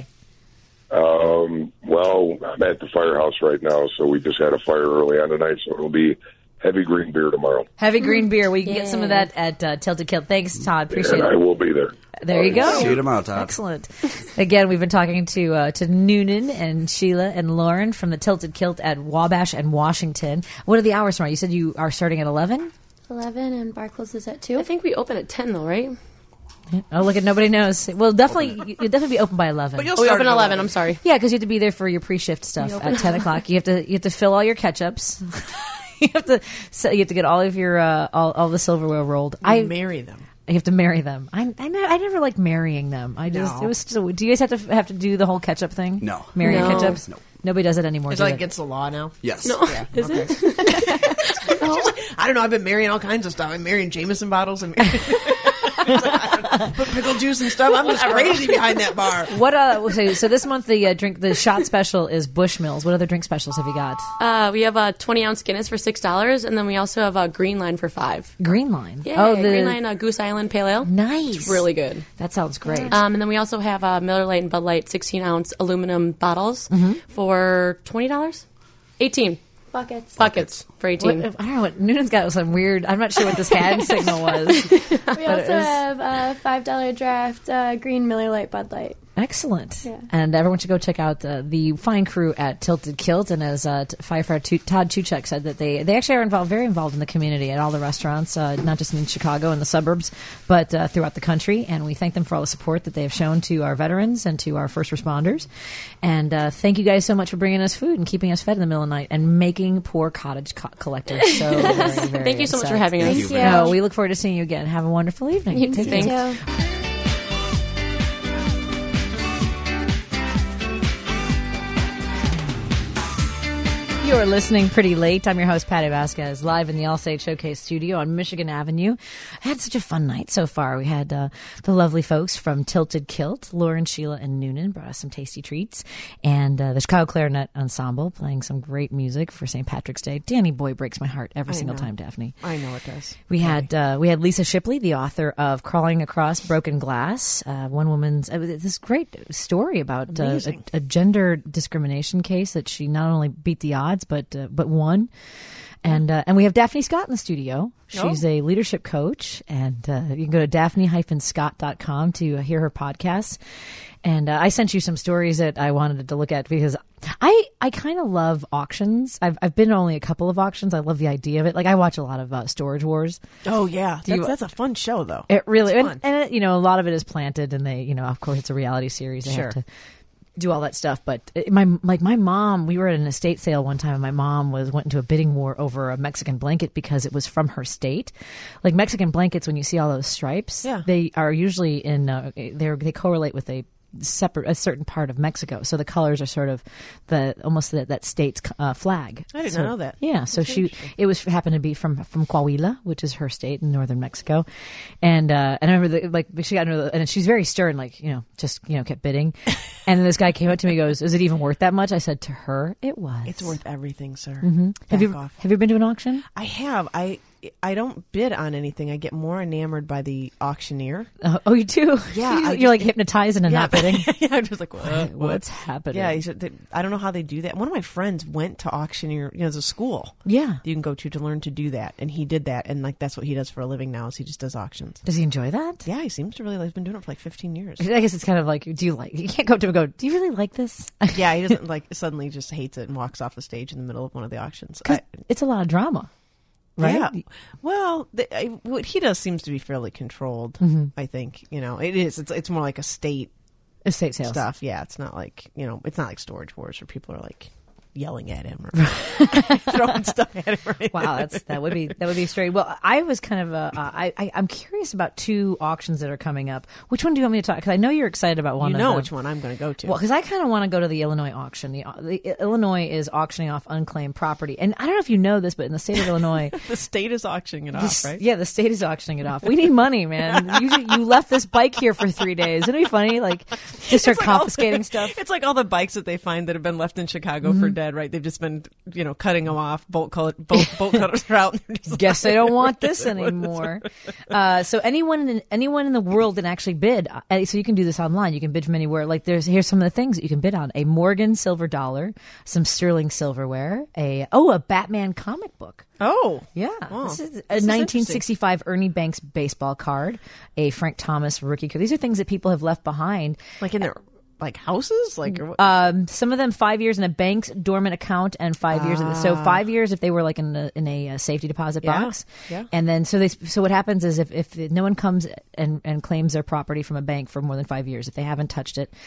Well, I'm at the firehouse right now, so we just had a fire early on tonight, so it'll be heavy green beer tomorrow. Heavy green beer. We can get some of that at Tilted Kilt. Thanks, Todd. Appreciate it. I will be there. There you go. See you tomorrow, Todd. Excellent. Again, we've been talking to Noonan and Sheila and Lauren from the Tilted Kilt at Wabash and Washington. What are the hours tomorrow? You said you are starting at 11? 11 and bar closes at 2. I think we open at 10 though, right? Oh, look at nobody knows. Well, you'll definitely be open by 11. We open at 11. I'm sorry. Yeah, because you have to be there for your pre-shift stuff at 10 o'clock. You have to fill all your ketchups. you have to get all of your all the silverware rolled. Marry them. You have to marry them. I never liked marrying them. It was so. Do you guys have to do the whole ketchup thing? No. Marrying ketchups? No. Nobody does it anymore. It's like against the law now. Yes. No. Yeah. Is it? I don't know. I've been marrying all kinds of stuff. I'm marrying Jameson bottles and put pickle juice and stuff. I'm just crazy behind that bar. What? So this month the shot special is Bushmills. What other drink specials have you got? We have a 20-ounce Guinness for $6, and then we also have a Green Line for $5. Green Line. Yeah. Oh, Green Line Goose Island Pale Ale. Nice. It's really good. That sounds great. And then we also have Miller Lite and Bud Light 16-ounce aluminum bottles for $20. 18. Buckets for 18. I don't know what Noonan's got some weird. I'm not sure what this hand signal was. We also have a $5 draft green Miller Lite Bud Light. Excellent. Yeah. And everyone should go check out the fine crew at Tilted Kilt. And as firefighter Todd Chuchuk said, that they actually are very involved in the community at all the restaurants, not just in Chicago and the suburbs, but throughout the country. And we thank them for all the support that they have shown to our veterans and to our first responders. And thank you guys so much for bringing us food and keeping us fed in the middle of the night and making poor cottage collectors so very, very Thank you so much upset. for having us. Thank you. We look forward to seeing you again. Have a wonderful evening. You Take care. too. You're listening Pretty Late. I'm your host, Patty Vasquez, live in the Allstate Showcase studio on Michigan Avenue. I had such a fun night so far. We had the lovely folks from Tilted Kilt, Lauren, Sheila, and Noonan brought us some tasty treats. And the Chicago Clarinet Ensemble playing some great music for St. Patrick's Day. Danny Boy breaks my heart every single time, Daphne. I know it does. We had Lisa Shipley, the author of Crawling Across Broken Glass. One woman's this great story about a gender discrimination case that she not only beat the odds but won. And we have Daphne Scott in the studio. She's a leadership coach, and you can go to daphne-scott.com to hear her podcasts. And I sent you some stories that I wanted to look at because I kind of love auctions. I've been to only a couple of auctions. I love the idea of it. Like, I watch a lot of Storage Wars. Oh yeah, that's a fun show though. It really and a lot of it is planted, and they of course it's a reality series. They have to do all that stuff. But my mom, we were at an estate sale one time, and my mom went into a bidding war over a Mexican blanket because it was from her state. Like, Mexican blankets, when you see all those stripes, they are usually they correlate with a certain part of Mexico, so the colors are sort of almost that state's flag. I did not know that. Yeah, so happened to be from Coahuila, which is her state in northern Mexico, and I remember she got into and she's very stern, kept bidding, and then this guy came up to me and goes, "Is it even worth that much?" I said, to her, it was. It's worth everything, sir. Mm-hmm. Have you been to an auction? I have. I don't bid on anything. I get more enamored by the auctioneer. Oh, you do? Yeah. You're like hypnotized and not bidding. Yeah, I'm just like, what's happening? Yeah, I don't know how they do that. One of my friends went to auctioneer, there's a school. Yeah. You can go to learn to do that. And he did that. And that's what he does for a living now, is he just does auctions. Does he enjoy that? Yeah, he seems to really he's been doing it for 15 years. I guess it's kind of like, you can't go up to him and go, do you really like this? Yeah, he doesn't suddenly just hates it and walks off the stage in the middle of one of the auctions. It's a lot of drama. Right? Yeah. Well, what he does seems to be fairly controlled. Mm-hmm. I think it is. It's more like estate sales stuff. Yeah, it's not like it's not like Storage Wars where people are like yelling at him or throwing stuff at him. Or wow, that would be straight. Well, I was kind of I'm curious about two auctions that are coming up. Which one do you want me to talk? Because I know you're excited about one. You know which one I'm going to go to. Well, because I kind of want to go to the Illinois auction. The Illinois is auctioning off unclaimed property, and I don't know if you know this, but in the state of Illinois, the state is auctioning it off, right? Yeah, the state is auctioning it off. We need money, man. You left this bike here for 3 days. Isn't it funny? Like, to start confiscating stuff. It's like all the bikes that they find that have been left in Chicago for dead. Right, they've just been cutting them off. Bolt cutters are out. Guess they don't want this anymore. So anyone in the world can actually bid. So you can do this online. You can bid from anywhere. Like, here's some of the things that you can bid on: a Morgan silver dollar, some sterling silverware, a Batman comic book. Oh, yeah. This is a 1965 Ernie Banks baseball card, a Frank Thomas rookie card. These are things that people have left behind, like in their houses, some of them 5 years in a bank's dormant account and 5 years. So 5 years if they were like in a safety deposit box. Yeah. And then so what happens is if no one comes and claims their property from a bank for more than 5 years, if they haven't touched it,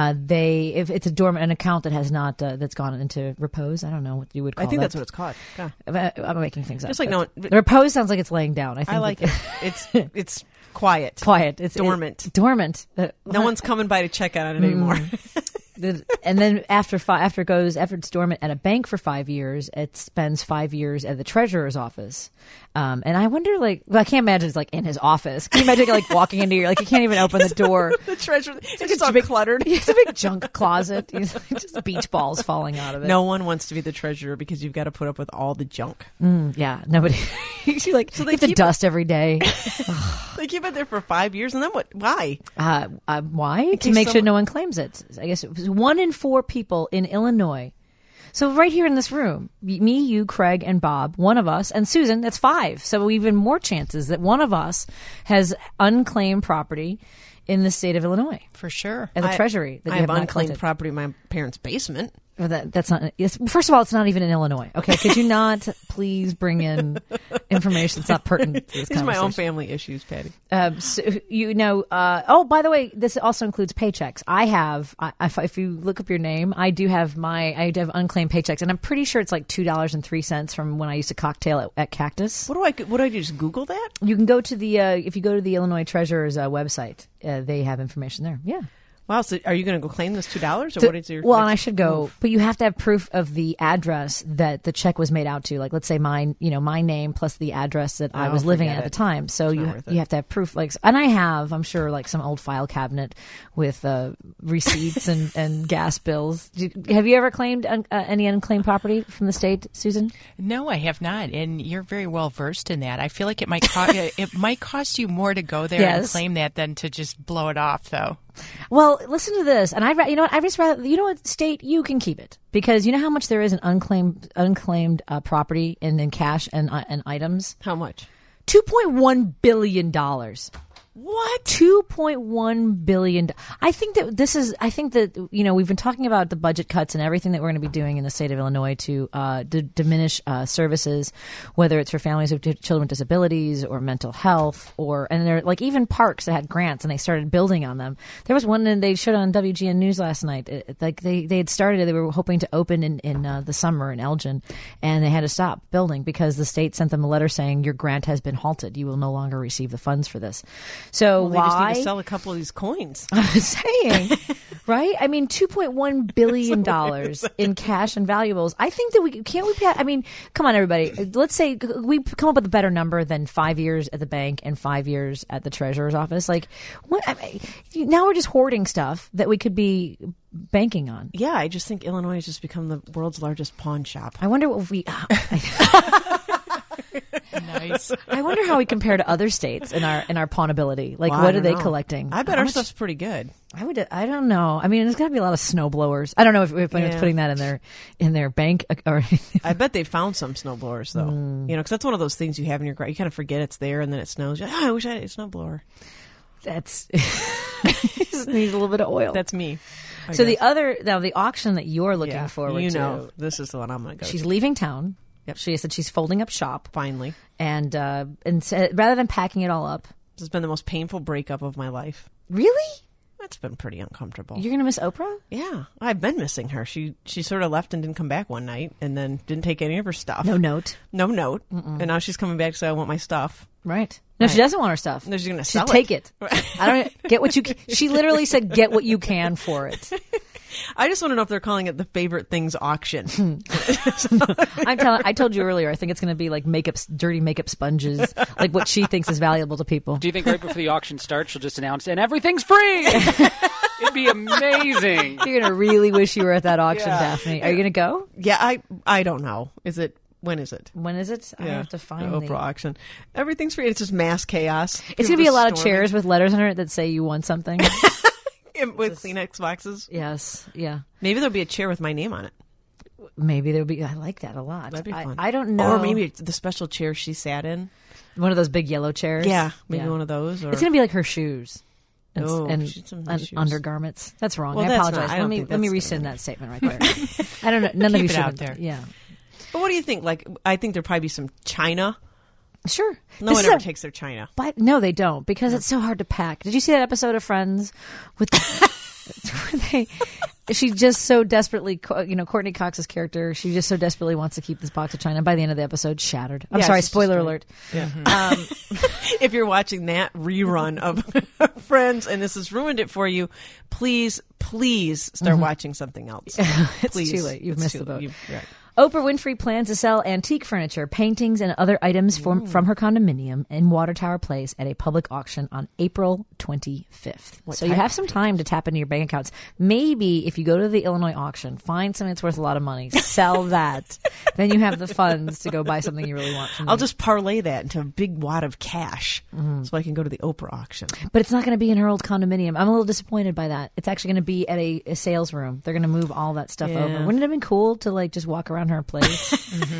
if it's an account that has not that's gone into repose. I don't know what you would call it. I think that's what it's called. Yeah. I'm making things up. Just like the repose sounds like it's laying down. I like it. It's quiet. It's dormant. Dormant. No one's coming by to check on it anymore. And then after it's dormant at a bank for 5 years, it spends 5 years at the treasurer's office. And I wonder, I can't imagine it's like in his office. Can you imagine walking into you can't even open the door? The treasurer, it's all cluttered. It's a big junk closet. Just beach balls falling out of it. No one wants to be the treasurer because you've got to put up with all the junk. Yeah, nobody. So they have to dust every day. They keep it there for 5 years, and then what? Why? Why? To make sure no one claims it. I guess it was 1 in 4 people in Illinois. So right here in this room, me, you, Craig, and Bob, one of us, and Susan, that's 5. So even more chances that one of us has unclaimed property in the state of Illinois. For sure. At the Treasury. I have unclaimed property in my parents' basement. That's not. First of all, it's not even in Illinois. Okay, could you not please bring in information that's not pertinent to this These conversation? are my own family issues, Patty. By the way, this also includes paychecks. I have. If you look up your name, I have unclaimed paychecks, and I'm pretty sure it's like $2.03 from when I used to cocktail at Cactus. What do I do? Just Google that? You can go to if you go to the Illinois Treasurer's website, they have information there. Yeah. Wow, so are you going to go claim this $2 or what is your... Well, and I should go, but you have to have proof of the address that the check was made out to. Like, let's say my name plus the address that I was living at the time. So you have to have proof. Like, and I have, I'm sure, like some old file cabinet with receipts and gas bills. Have you ever claimed any unclaimed property from the state, Susan? No, I have not, and you're very well versed in that. I feel like it might cost you more to go there and claim that than to just blow it off, though. Well, listen to this, and I just rather state, you can keep it, because you know how much there is in unclaimed property in cash and items. How much? $2.1 billion. What? $2.1 billion. I think that we've been talking about the budget cuts and everything that we're going to be doing in the state of Illinois to diminish services, whether it's for families with children with disabilities or mental health, and they're like even parks that had grants and they started building on them. There was one that they showed on WGN News last night. They had started, they were hoping to open in the summer in Elgin, and they had to stop building because the state sent them a letter saying your grant has been halted. You will no longer receive the funds for this. So they just need to sell a couple of these coins. I was saying, right? I mean, $2.1 billion in cash and valuables. I think that come on, everybody. Let's say we come up with a better number than 5 years at the bank and 5 years at the treasurer's office. Like, now we're just hoarding stuff that we could be banking on. Yeah, I just think Illinois has just become the world's largest pawn shop. I wonder what we... Nice. I wonder how we compare to other states in our pawnability. Like, what are they collecting? I bet our stuff's pretty good. I don't know. I mean, there's got to be a lot of snowblowers. I don't know if anyone's putting that in their bank or. I bet they found some snowblowers though. Because that's one of those things you have in your garage. You kind of forget it's there, and then it snows. You're like, I wish I had a snowblower. That's just needs a little bit of oil. That's me. So the auction that you're looking forward to. This is the one I'm going to go. She's leaving town. Yep. She said she's folding up shop finally, and rather than packing it all up, this has been the most painful breakup of my life. Really? That's been pretty uncomfortable. You're gonna miss Oprah? Yeah, I've been missing her. She sort of left and didn't come back one night, and then didn't take any of her stuff. No note. And now she's coming back to say, "I want my stuff." Right. No, she doesn't want her stuff. No, she's going to sell it. Take it. I don't get what you. She literally said, "Get what you can for it." I just want to know if they're calling it the favorite things auction. I told you earlier. I think it's going to be like dirty makeup sponges, like what she thinks is valuable to people. Do you think right before the auction starts, she'll just announce, "And everything's free"? It'd be amazing. You're going to really wish you were at that auction, Daphne. Are you going to go? Yeah, I don't know. When is it? I have to find the Oprah auction. Everything's free. It's just mass chaos. It's going to be a lot of chairs with letters on it that say you won something. With Kleenex boxes? Yes. Yeah. Maybe there'll be a chair with my name on it. Maybe there'll be. I like that a lot. That'd be fun. I don't know. Or maybe it's the special chair she sat in. One of those big yellow chairs? Yeah. Maybe one of those. Or... It's going to be like her shoes. And shoes. Undergarments. That's wrong. Well, I apologize. Let me rescind that statement right there. I don't know. None of you should out there. Yeah. But what do you think? Like, I think there'd probably be some china. Sure. No one ever takes their china. But no, they don't, because it's so hard to pack. Did you see that episode of Friends with she just so desperately, Courtney Cox's character, she just so desperately wants to keep this box of china. By the end of the episode, shattered. I'm sorry, spoiler alert. Yeah. If you're watching that rerun of Friends and this has ruined it for you, please start watching something else. It's too late. You've missed the boat. Right. Oprah Winfrey plans to sell antique furniture, paintings, and other items from her condominium in Water Tower Place at a public auction on April 25th. You have some time to tap into your bank accounts. Maybe if you go to the Illinois auction, find something that's worth a lot of money, sell that. Then you have the funds to go buy something you really want. I'll just parlay that into a big wad of cash so I can go to the Oprah auction. But it's not going to be in her old condominium. I'm a little disappointed by that. It's actually going to be at a sales room. They're going to move all that stuff over. Wouldn't it have been cool to just walk around her place?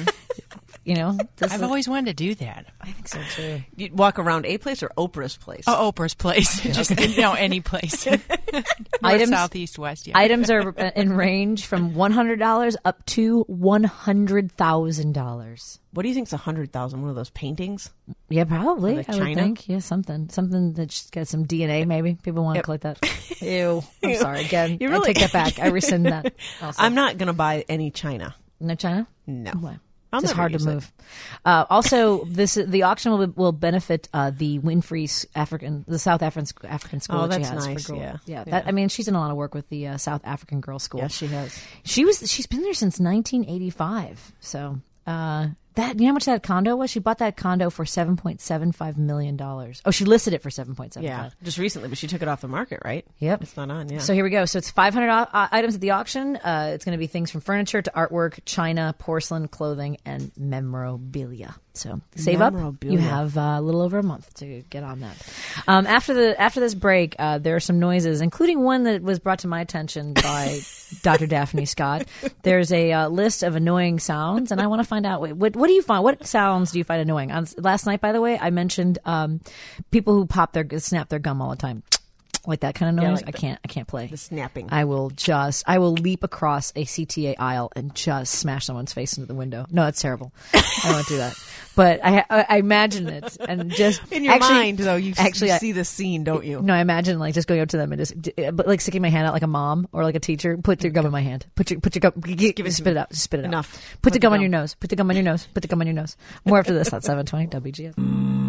I've always wanted to do that. I think so too. You walk around a place or Oprah's place? Oh, Oprah's place. Just any place. Items, south, east, west. Yeah. Items are in range from $100 up to $100,000. What do you think's $100,000? One of those paintings? Yeah, probably. Like I would think. Yeah, something that's got some DNA. Maybe people want to collect that. Ew. I'm sorry. Again, I take that back. I rescind that. Also. I'm not going to buy any china. No china? No. Why? I'll It's just never hard to use it. move. Also, the auction will benefit the Winfrey South African school. Oh, that she that's has nice, for girls. yeah. That, I mean, she's done a lot of work with the South African Girls School. Yes, she has. She's been there since 1985. So that, you know how much that condo was? She bought that condo for $7.75 million. Oh, she listed it for $7.75. Yeah, just recently, but she took it off the market, right? Yep. It's not on, yeah. So here we go. So it's 500 items at the auction. It's going to be things from furniture to artwork, china, porcelain, clothing, and memorabilia. So save up. You have a little over a month to get on that. After this break, there are some noises, including one that was brought to my attention by Dr. Daphne Scott. There's a list of annoying sounds, and I want to find out what do you find? What sounds do you find annoying? Last night, by the way, I mentioned people who snap their gum all the time. Like that kind of noise, like I can't play. The snapping. I will leap across a CTA aisle and just smash someone's face into the window. No, that's terrible. I won't do that. But I imagine it, and just in your mind, though, you see the scene, don't you? No, I imagine like just going up to them and just like sticking my hand out like a mom or like a teacher. Put your gum in my hand. Put your gum. Give it. Spit it out. Just spit it Enough. out. Put the gum on your nose. Put the gum on your nose. Put the gum on your nose. More after this at 7:20 WGS.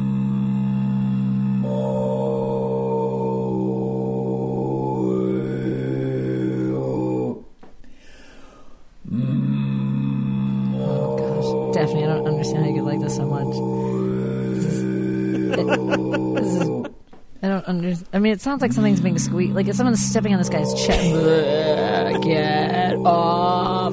Daphne, I don't understand how you could like this so much. I don't understand. I mean, it sounds like something's being squeezed. Like if someone's stepping on this guy's chest. Get off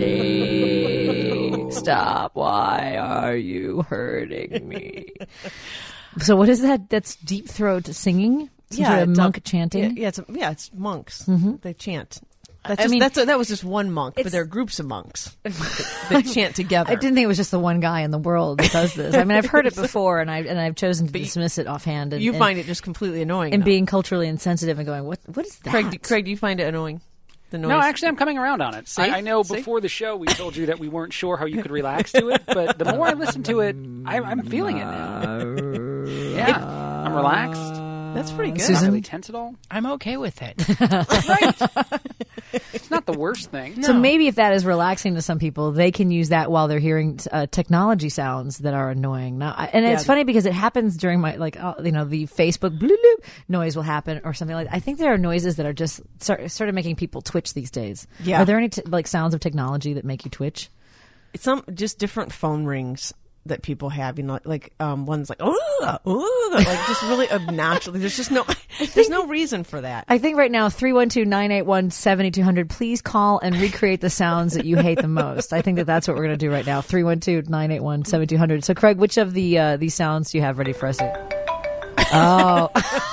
me. Stop. Why are you hurting me? So what is that? That's deep throat singing? Some sort of monk chanting? Yeah, it's monks. Mm-hmm. They chant. That was just one monk, but there are groups of monks that chant together. I didn't think it was just the one guy in the world that does this. I mean, I've heard it before, and I've chosen to dismiss it offhand. And, you find it just completely annoying, and being culturally insensitive and going, what is that? Craig, do you find it annoying? The noise? No, actually, I'm coming around on it. I know before the show we told you that we weren't sure how you could relax to it, but the more I listen to it, I'm feeling it now. Yeah, I'm relaxed. That's pretty good. Susan? Not really tense at all. I'm okay with it. Right. It's not the worst thing. No. So maybe if that is relaxing to some people, they can use that while they're hearing technology sounds that are annoying. Now, and it's funny because it happens during my the Facebook bloop noise will happen or something like that. I think there are noises that are just sort of making people twitch these days. Yeah. Are there any sounds of technology that make you twitch? It's just different phone rings that people have, one's like, like just really obnoxious. There's just no reason for that. I think right now, 312-981-7200, please call and recreate the sounds that you hate the most. I think that's what we're going to do right now. 312-981-7200. So Craig, which of these sounds do you have ready for us? Oh.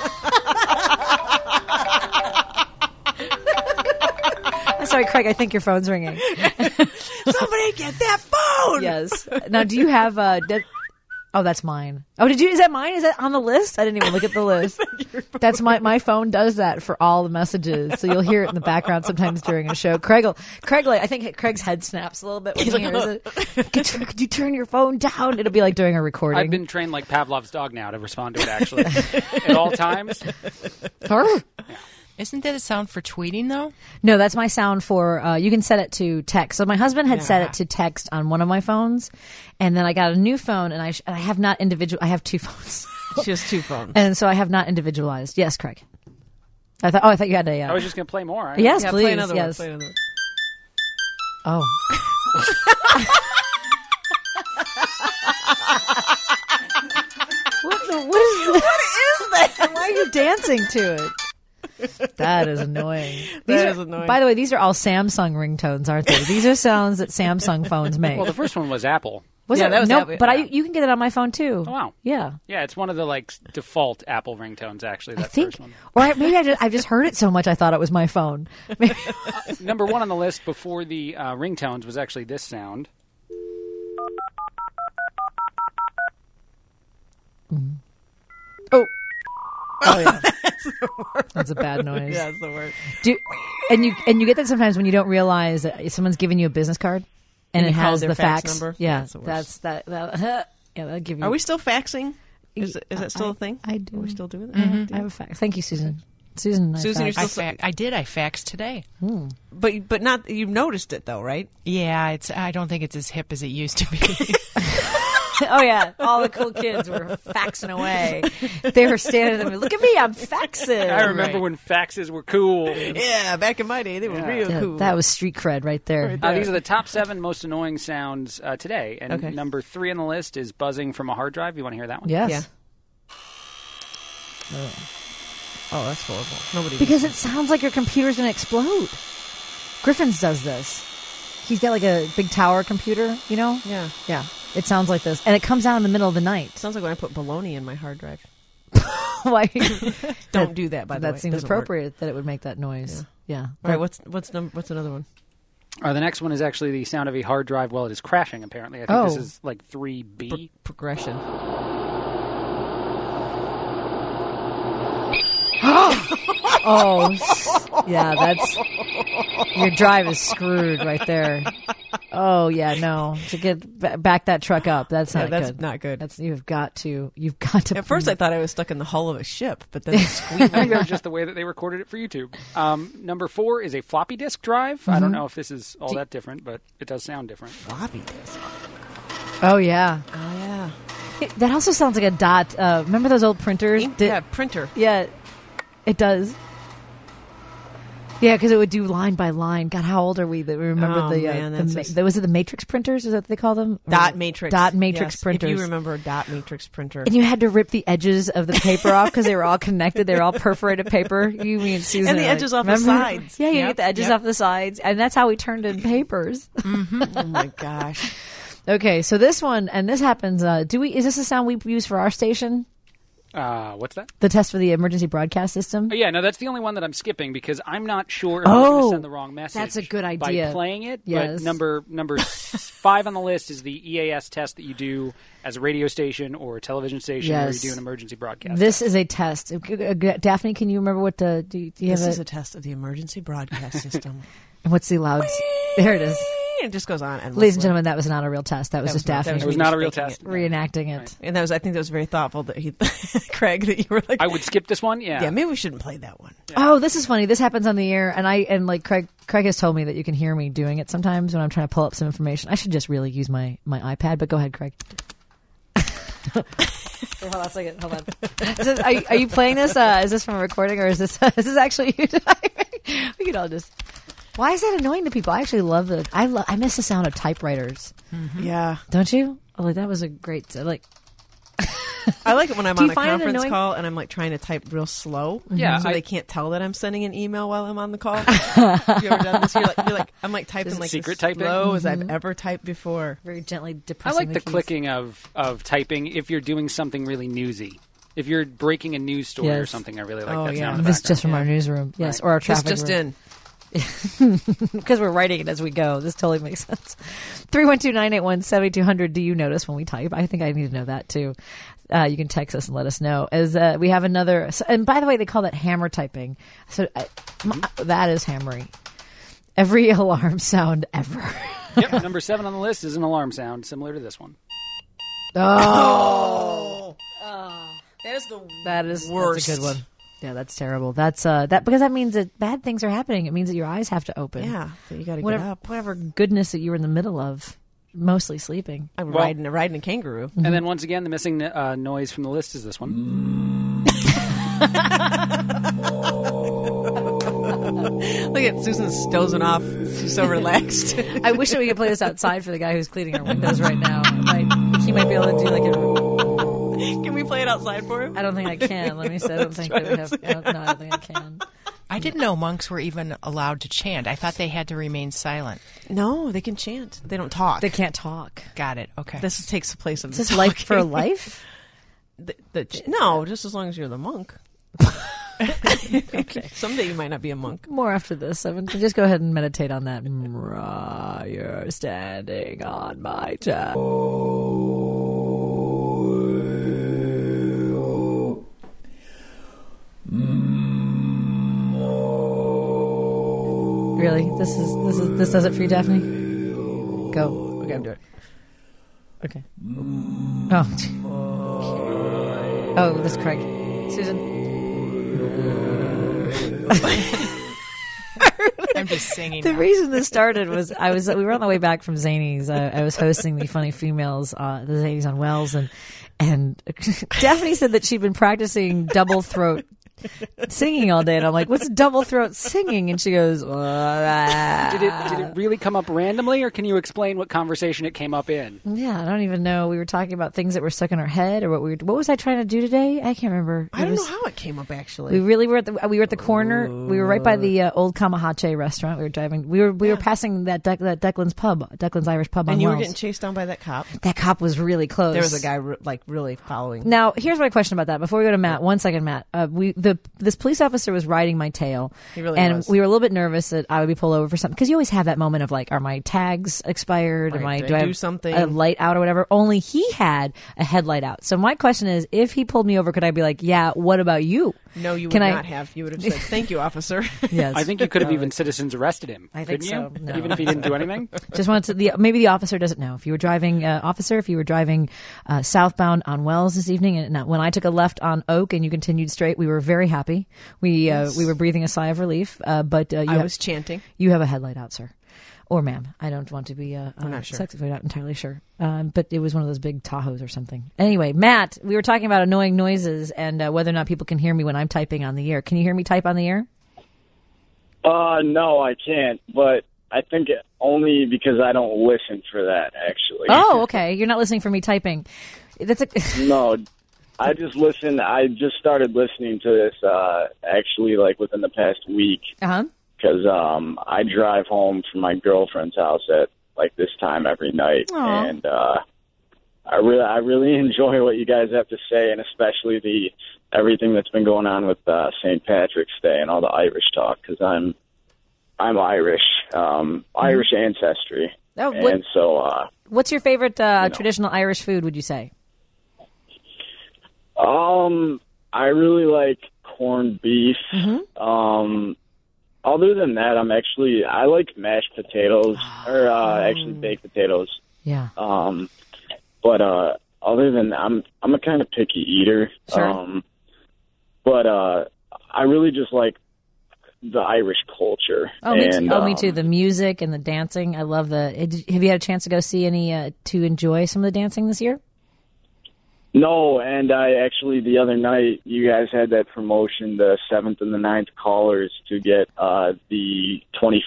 Sorry, Craig, I think your phone's ringing. Somebody get that phone! Yes. Now, do you have oh, that's mine. Oh, is that mine? Is that on the list? I didn't even look at the list. That's my phone does that for all the messages. So you'll hear it in the background sometimes during a show. Craig, I think Craig's head snaps a little bit when he hears it. Could you turn your phone down? It'll be like during a recording. I've been trained like Pavlov's dog now to respond to it actually at all times. Yeah. Isn't that a sound for tweeting, though? No, that's my sound for, you can set it to text. So my husband had set it to text on one of my phones, and then I got a new phone, and I have not I have two phones. She has two phones. And so I have not individualized. Yes, Craig. I thought you had a... I was just going to play more. Yes, please. Play another yes. One. Oh. What is that? Why are you dancing to it? That is annoying. That is annoying. By the way, these are all Samsung ringtones, aren't they? These are sounds that Samsung phones make. Well, the first one was Apple. That was Apple. But you can get it on my phone too. Oh, wow. Yeah. Yeah, it's one of the default Apple ringtones. Actually, first one. Or maybe I just heard it so much I thought it was my phone. Number one on the list before the ringtones was actually this sound. Mm-hmm. Oh yeah, that's a bad noise. Yeah, that's the word. And you get that sometimes when you don't realize that someone's giving you a business card and it has the fax number. Yeah, that's that. Yeah, that'll give you. Are we still faxing? Is that still a thing? I do. Are we still doing that? Mm-hmm. I have a fax. Thank you, Susan. Susan, you're still I did. I faxed today. But not. You noticed it though, right? Yeah, I don't think it's as hip as it used to be. Oh yeah, all the cool kids were faxing away. They were standing there. Look at me, I'm faxing. I remember when faxes were cool. Yeah, back in my day, they were real cool. That was street cred right there. These are the top 7 most annoying sounds today, and number 3 on the list is buzzing from a hard drive. You want to hear that one? Yes. Yeah. Oh, that's horrible. Nobody. Because it sounds like your computer's going to explode. Griffin's does this. He's got like a big tower computer, you know? Yeah. Yeah. It sounds like this. And it comes out in the middle of the night. Sounds like when I put bologna in my hard drive. Why? Don't do that, by the way. That seems appropriate that it would make that noise. Yeah. All right, what's another one? The next one is actually the sound of a hard drive while it is crashing, apparently. I think this is like 3B. Progression. Yeah, that's... Your drive is screwed right there. Oh, yeah, no. To get back that truck up, that's not good. That's not good. You've got to... At first I thought I was stuck in the hull of a ship, but then it's squealing. I think that was just the way that they recorded it for YouTube. Number 4 is a floppy disk drive. Mm-hmm. I don't know if this is all that different, but it does sound different. Floppy disk? Oh, yeah. Oh, yeah. That also sounds like a dot. Remember those old printers? Printer. Yeah, it does. Yeah, because it would do line by line. God, how old are we that we remember was it the matrix printers? Is that what they call them? Dot matrix. Dot matrix printers. If you remember a dot matrix printer. And you had to rip the edges of the paper off because they were all connected. They were all perforated paper. You, me, and Susan. And the edges off the sides. Yeah, you get the edges off the sides. And that's how we turned in papers. Mm-hmm. Oh, my gosh. Okay, so this one, and this happens, is this a sound we use for our station? What's that? The test for the emergency broadcast system? Oh, yeah, no, that's the only one that I'm skipping because I'm not sure if I'm going to send the wrong message. That's a good idea. By playing it. Yes. But number 5 on the list is the EAS test that you do as a radio station or a television station where you do an emergency broadcast. This is a test. Daphne, can you remember what do you have? This is a test of the emergency broadcast system. And what's the loud? There it is. It just goes on. Ladies and gentlemen, that was not a real test. That was just Daphne. It was not a real test. Reenacting it. Right. And I think that was very thoughtful that Craig, that you were like... I would skip this one, yeah. Yeah, maybe we shouldn't play that one. Yeah. Oh, this is funny. This happens on the air, and Craig has told me that you can hear me doing it sometimes when I'm trying to pull up some information. I should just really use my iPad, but go ahead, Craig. Hold on a second. Hold on. Are you playing this? Is this from a recording, or is this actually you? We could all just... Why is that annoying to people? I actually love it. I miss the sound of typewriters. Mm-hmm. Yeah. Don't you? Oh, that was a great... I like it when I'm on a conference call and I'm like trying to type real slow. Yeah. So they can't tell that I'm sending an email while I'm on the call. Have you ever done this? You're like I'm like typing like secret as typing? Slow as I've ever typed before. Very gently depressing. I like the clicking of typing if you're doing something really newsy. If you're breaking a news story or something, I really like that sound. This is just from our newsroom. Yes, or our traffic room. This just in. Because we're writing it as we go. This totally makes sense. 312-981-7200. Do you notice when we type? I think I need to know that too. You can text us and let us know. As we have another, and by the way, they call that hammer typing. So that is hammery. Every alarm sound ever. Yep. Number 7 on the list is an alarm sound similar to this one. That is the worst. That's a good one. Yeah, that's terrible. That's because that means that bad things are happening. It means that your eyes have to open. Yeah, so you got to get up. Whatever goodness that you were in the middle of, mostly sleeping. I'm riding a kangaroo. And then once again, the missing noise from the list is this one. Look at Susan dozing off. She's so relaxed. I wish that we could play this outside for the guy who's cleaning our windows right now. He might be able to do like a... Can we play it outside for him? I don't think I can. Let me say. I don't think that we have. No, I don't think I can. I didn't know monks were even allowed to chant. I thought they had to remain silent. No, they can chant. They don't talk. They can't talk. Got it. Okay. This takes the place of the talking. Life for life? No, just as long as you're the monk. Okay. Someday you might not be a monk. More after this. Just go ahead and meditate on that. You're standing on my toe. Really? This does it for you, Daphne? Go. Okay, I'm doing it. Okay. Oh, this is Craig. Susan. I'm just singing. The reason this started was we were on the way back from Zanies. I was hosting the Funny Females, the Zanies on Wells, and Daphne said that she'd been practicing double throat singing all day, and I'm like, what's double throat singing? And she goes, Did it really come up randomly, or can you explain what conversation it came up in? Yeah, I don't even know. We were talking about things that were stuck in our head, or what was I trying to do today? I can't remember. I don't know how it came up, actually. We really were at the corner. We were right by the old Kamahache restaurant. We were driving. We were passing that Declan's pub, Declan's Irish pub, and on you Wells. were getting chased down by that cop. That cop was really close. There was a guy really following. Now, here's my question about that. Before we go to Matt, 1 second, Matt. This police officer was riding my tail. He really and was. We were a little bit nervous that I would be pulled over for something, because you always have that moment of like, are my tags expired? Right. Do I do have something? a light out or whatever? Only he had a headlight out. So my question is, if he pulled me over, could I be like, yeah, what about you? No, you would not have. You would have said, thank you, officer. Yes. I think you could have even citizens arrested him. I think couldn't so. You? No. Even if he didn't do anything? Just wanted to, maybe the officer doesn't know. If you were driving, southbound on Wells this evening, and when I took a left on Oak and you continued straight, we were very happy. We were breathing a sigh of relief. But I was chanting. You have a headlight out, sir. Or ma'am. I don't want to be I'm not sure. sexist. I'm not entirely sure. But it was one of those big Tahoes or something. Anyway, Matt, we were talking about annoying noises and whether or not people can hear me when I'm typing on the air. Can you hear me type on the air? No, I can't. But I think only because I don't listen for that, actually. Oh, okay. You're not listening for me typing. No, I just listen. I just started listening to this, actually, like within the past week. Uh-huh. Because I drive home from my girlfriend's house at like this time every night. Aww. And I really enjoy what you guys have to say, and especially everything that's been going on with St. Patrick's Day and all the Irish talk, because I'm Irish, Irish ancestry. Oh, and so what's your favorite traditional Irish food, would you say? I really like corned beef. Mm-hmm. Other than that, I like mashed potatoes, or actually baked potatoes. Yeah. But other than that, I'm a kind of picky eater. Sure. But I really just like the Irish culture. Oh, me too. The music and the dancing. I love have you had a chance to go see to enjoy some of the dancing this year? No, and I actually, the other night, you guys had that promotion, the 7th and the 9th callers, to get the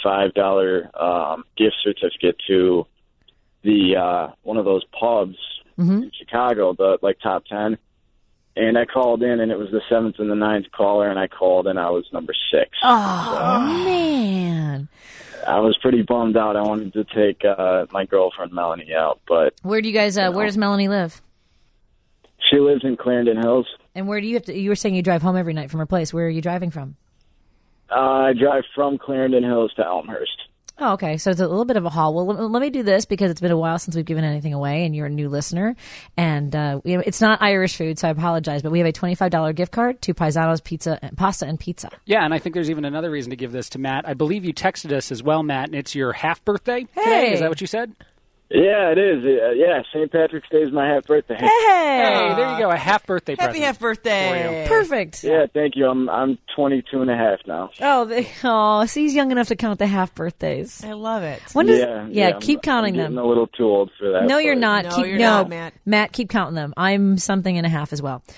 $25 gift certificate to the one of those pubs in Chicago, the top 10. And I called in, and it was the 7th and the 9th caller, and I called, and I was number 6. Oh, man. I was pretty bummed out. I wanted to take my girlfriend, Melanie, out. But where do you guys, where does Melanie live? She lives in Clarendon Hills. And where do you you were saying you drive home every night from her place. Where are you driving from? I drive from Clarendon Hills to Elmhurst. Oh, okay. So it's a little bit of a haul. Well, let me do this, because it's been a while since we've given anything away, and you're a new listener. And it's not Irish food, so I apologize. But we have a $25 gift card to Paisano's Pasta and Pizza. Yeah, and I think there's even another reason to give this to Matt. I believe you texted us as well, Matt, and it's your half birthday today. Is that what you said? Yeah, it is. Yeah, St. Patrick's Day is my half birthday. Hey, there you go, a half birthday present. Happy half birthday. Perfect. Yeah, thank you. I'm 22 and a half now. Oh, see, he's young enough to count the half birthdays. I love it. Keep counting them. I'm getting a little too old for that. No, you're not. No, you're not, Matt. Matt, keep counting them. I'm something and a half as well.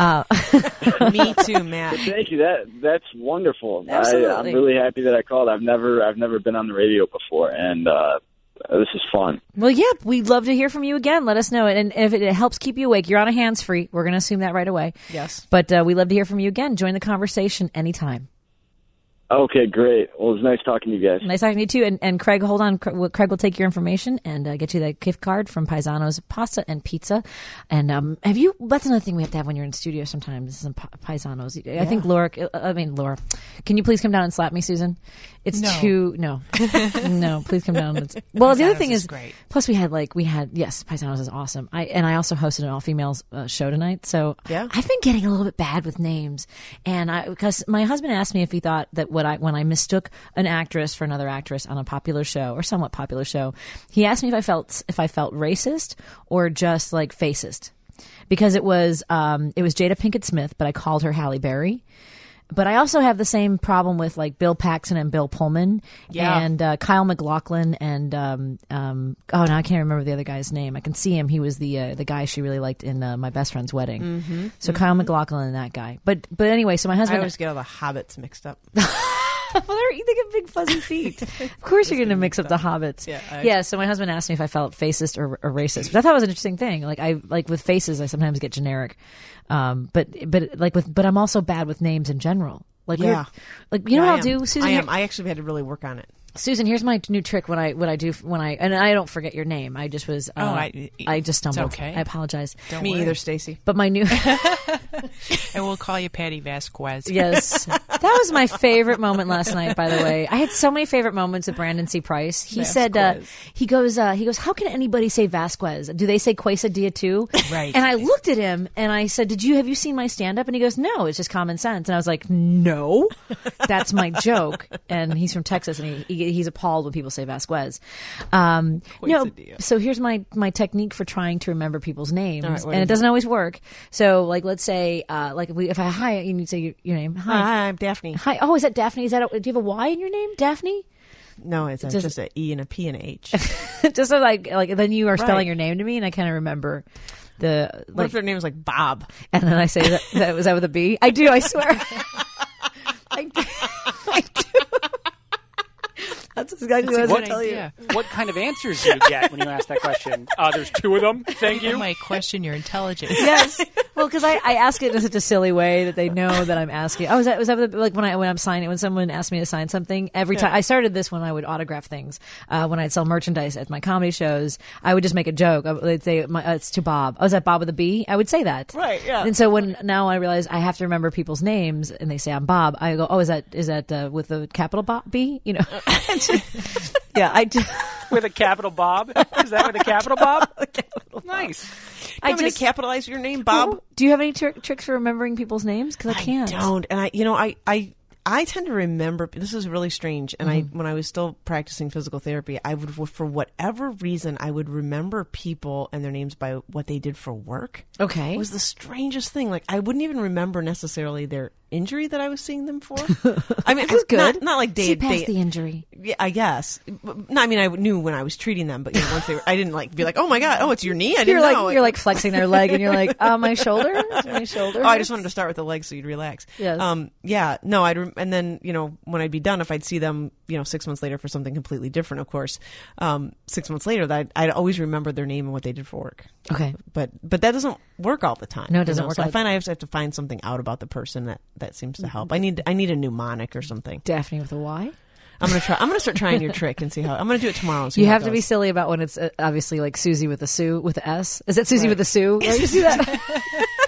Me too, Matt. But thank you. That's wonderful. Absolutely. I'm really happy that I called. I've never been on the radio before, and this is fun. Well, yeah, we'd love to hear from you again. Let us know. And if it helps keep you awake, you're on a hands-free. We're going to assume that right away. Yes. But we'd love to hear from you again. Join the conversation anytime. Okay, great. Well, it was nice talking to you guys. Nice talking to you, too. And Craig, hold on. Craig will take your information and get you that gift card from Paisano's Pasta and Pizza. And that's another thing we have to have when you're in studio sometimes, some Paisano's. I think Laura, can you please come down and slap me, Susan? It's no, please come down. Well, the other thing is, great. Plus we had Paisano's is awesome. I also hosted an all-females show tonight. So I've been getting a little bit bad with names. And because my husband asked me if he thought that when I mistook an actress for another actress on a popular show or somewhat popular show, he asked me if I felt racist or just like facist, because it was Jada Pinkett Smith, but I called her Halle Berry. But I also have the same problem with like Bill Paxton and Bill Pullman and Kyle MacLachlan and now I can't remember the other guy's name. I can see him. He was the guy she really liked in My Best Friend's Wedding. Mm-hmm. So Kyle MacLachlan and that guy. But anyway, so my husband. I always get all the hobbits mixed up. Well, you think of big fuzzy feet. Of course, you're going to mix up the hobbits. Yeah. So my husband asked me if I felt fascist or racist, which I thought was an interesting thing. Like with faces, I sometimes get generic, but I'm also bad with names in general. Like you know what I'll do, Susan? I actually had to really work on it. Susan, here's my new trick when I don't forget your name. I just was I just stumbled. It's okay. I apologize. Don't Me worry. either, Stacy. But my new and we'll call you Patty Vasquez. Yes. That was my favorite moment last night, by the way. I had so many favorite moments with Brandon C. Price. He said he goes, how can anybody say Vasquez? Do they say quesadilla too? Right. And I looked at him and I said, have you seen my stand up? And he goes, no, it's just common sense. And I was like, no, that's my joke. And he's from Texas and he's appalled when people say Vasquez. So here's my technique for trying to remember people's names, and it doesn't always work. So, like, let's say, if I hi, you need to say your name. Hi, I'm Daphne. Hi. Oh, is that Daphne? Do you have a Y in your name, Daphne? No, it's just an E and a P and an H. Just so like then you are spelling your name to me, and I kind of remember the. What if their name is like Bob? And then I say that was that with a B? I do. I swear. I do. That's exactly what I was going to tell you. What kind of answers do you get when you ask that question? There's two of them. Thank you. I might question your intelligence. Yes. Well, because I ask it in such a silly way that they know that I'm asking. Oh, was that like when I'm signing, when someone asked me to sign something, every time I started this when I would autograph things, when I'd sell merchandise at my comedy shows, I would just make a joke. They'd say, it's to Bob. Oh, is that Bob with a B? I would say that. Right, yeah. And so now I realize I have to remember people's names and they say I'm Bob, I go, oh, is that with a capital B? You know? Yeah, I do. With a capital Bob? Is that with a capital Bob? Nice. I just to capitalize your name, Bob. Do you have any tricks for remembering people's names? Because I can't. I don't. And I tend to remember. This is really strange. And when I was still practicing physical therapy, I would, for whatever reason, I would remember people and their names by what they did for work. Okay, it was the strangest thing. Like I wouldn't even remember necessarily their injury that I was seeing them for. I mean, it was good. Not like day. Past the injury. Yeah, I guess. No, I mean, I knew when I was treating them, but once they were, I didn't like be like, oh my god, oh it's your knee. I didn't know. You're like flexing their leg, and you're like, my shoulder. My shoulder. Oh, I just wanted to start with the leg so you'd relax. Yes. Yeah. No, and then when I'd be done, if I'd see them 6 months later for something completely different, of course, 6 months later, that I'd always remember their name and what they did for work. Okay. But that doesn't work all the time. No, it doesn't work. So I find I have to find something out about the person that seems to help. I need a mnemonic or something. Daphne with a Y. I'm gonna start trying your trick and see how. I'm gonna do it tomorrow. And see you how have it to goes. be silly about when it's obviously like Susie with a Sue with the S. Is that Susie with a Sue? Oh, you see that?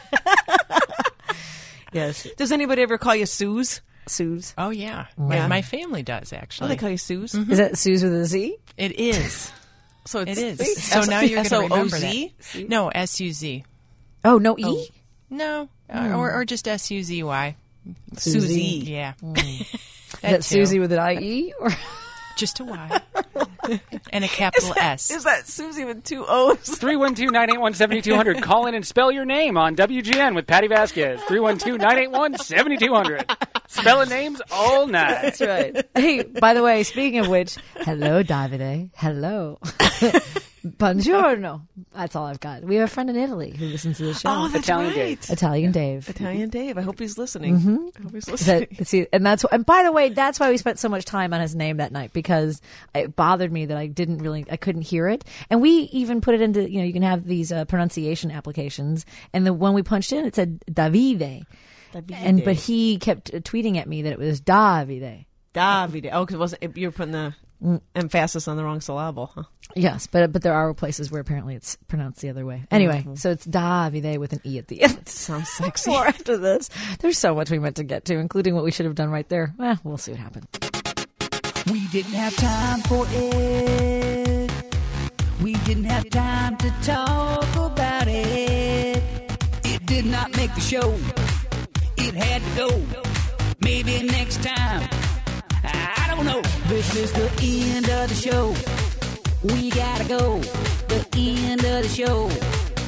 Yes. Does anybody ever call you Suze? Suze. Oh yeah. My family does actually. Oh, they call you Suze. Mm-hmm. Is that Suze with a Z? It is. So it is. So now you're going to remember that. No, S-U-Z. Oh, no E? Oh. No, or just S-U-Z-Y. Susie. Yeah. Is that Susie with an I-E? Or just a Y. And a capital S. Is that Susie with two O's? 312-981-7200. Call in and spell your name on WGN with Patty Vasquez. 312-981-7200. Spelling names all night. That's right. Hey, by the way, speaking of which, hello, Davide. Hello. Buongiorno. That's all I've got. We have a friend in Italy who listens to the show. Oh, that's Italian right. Dave. Italian Dave. Italian Dave. I hope he's listening. Mm-hmm. I hope he's listening. And by the way, that's why we spent so much time on his name that night, because it bothered me that I couldn't hear it. And we even put it into, you can have these pronunciation applications. And the one we punched in, it said Davide. But he kept tweeting at me that it was Davide. Davide. Oh, because you're putting the emphasis on the wrong syllable, huh? Yes, but there are places where apparently it's pronounced the other way. Anyway, so it's Davide with an E at the end. Sounds sexy. More after this. There's so much we meant to get to, including what we should have done right there. Well, we'll see what happens. We didn't have time for it. We didn't have time to talk about it. It did not make the show. It had to go. Maybe next time. I don't know. This is the end of the show. We gotta go. The end of the show.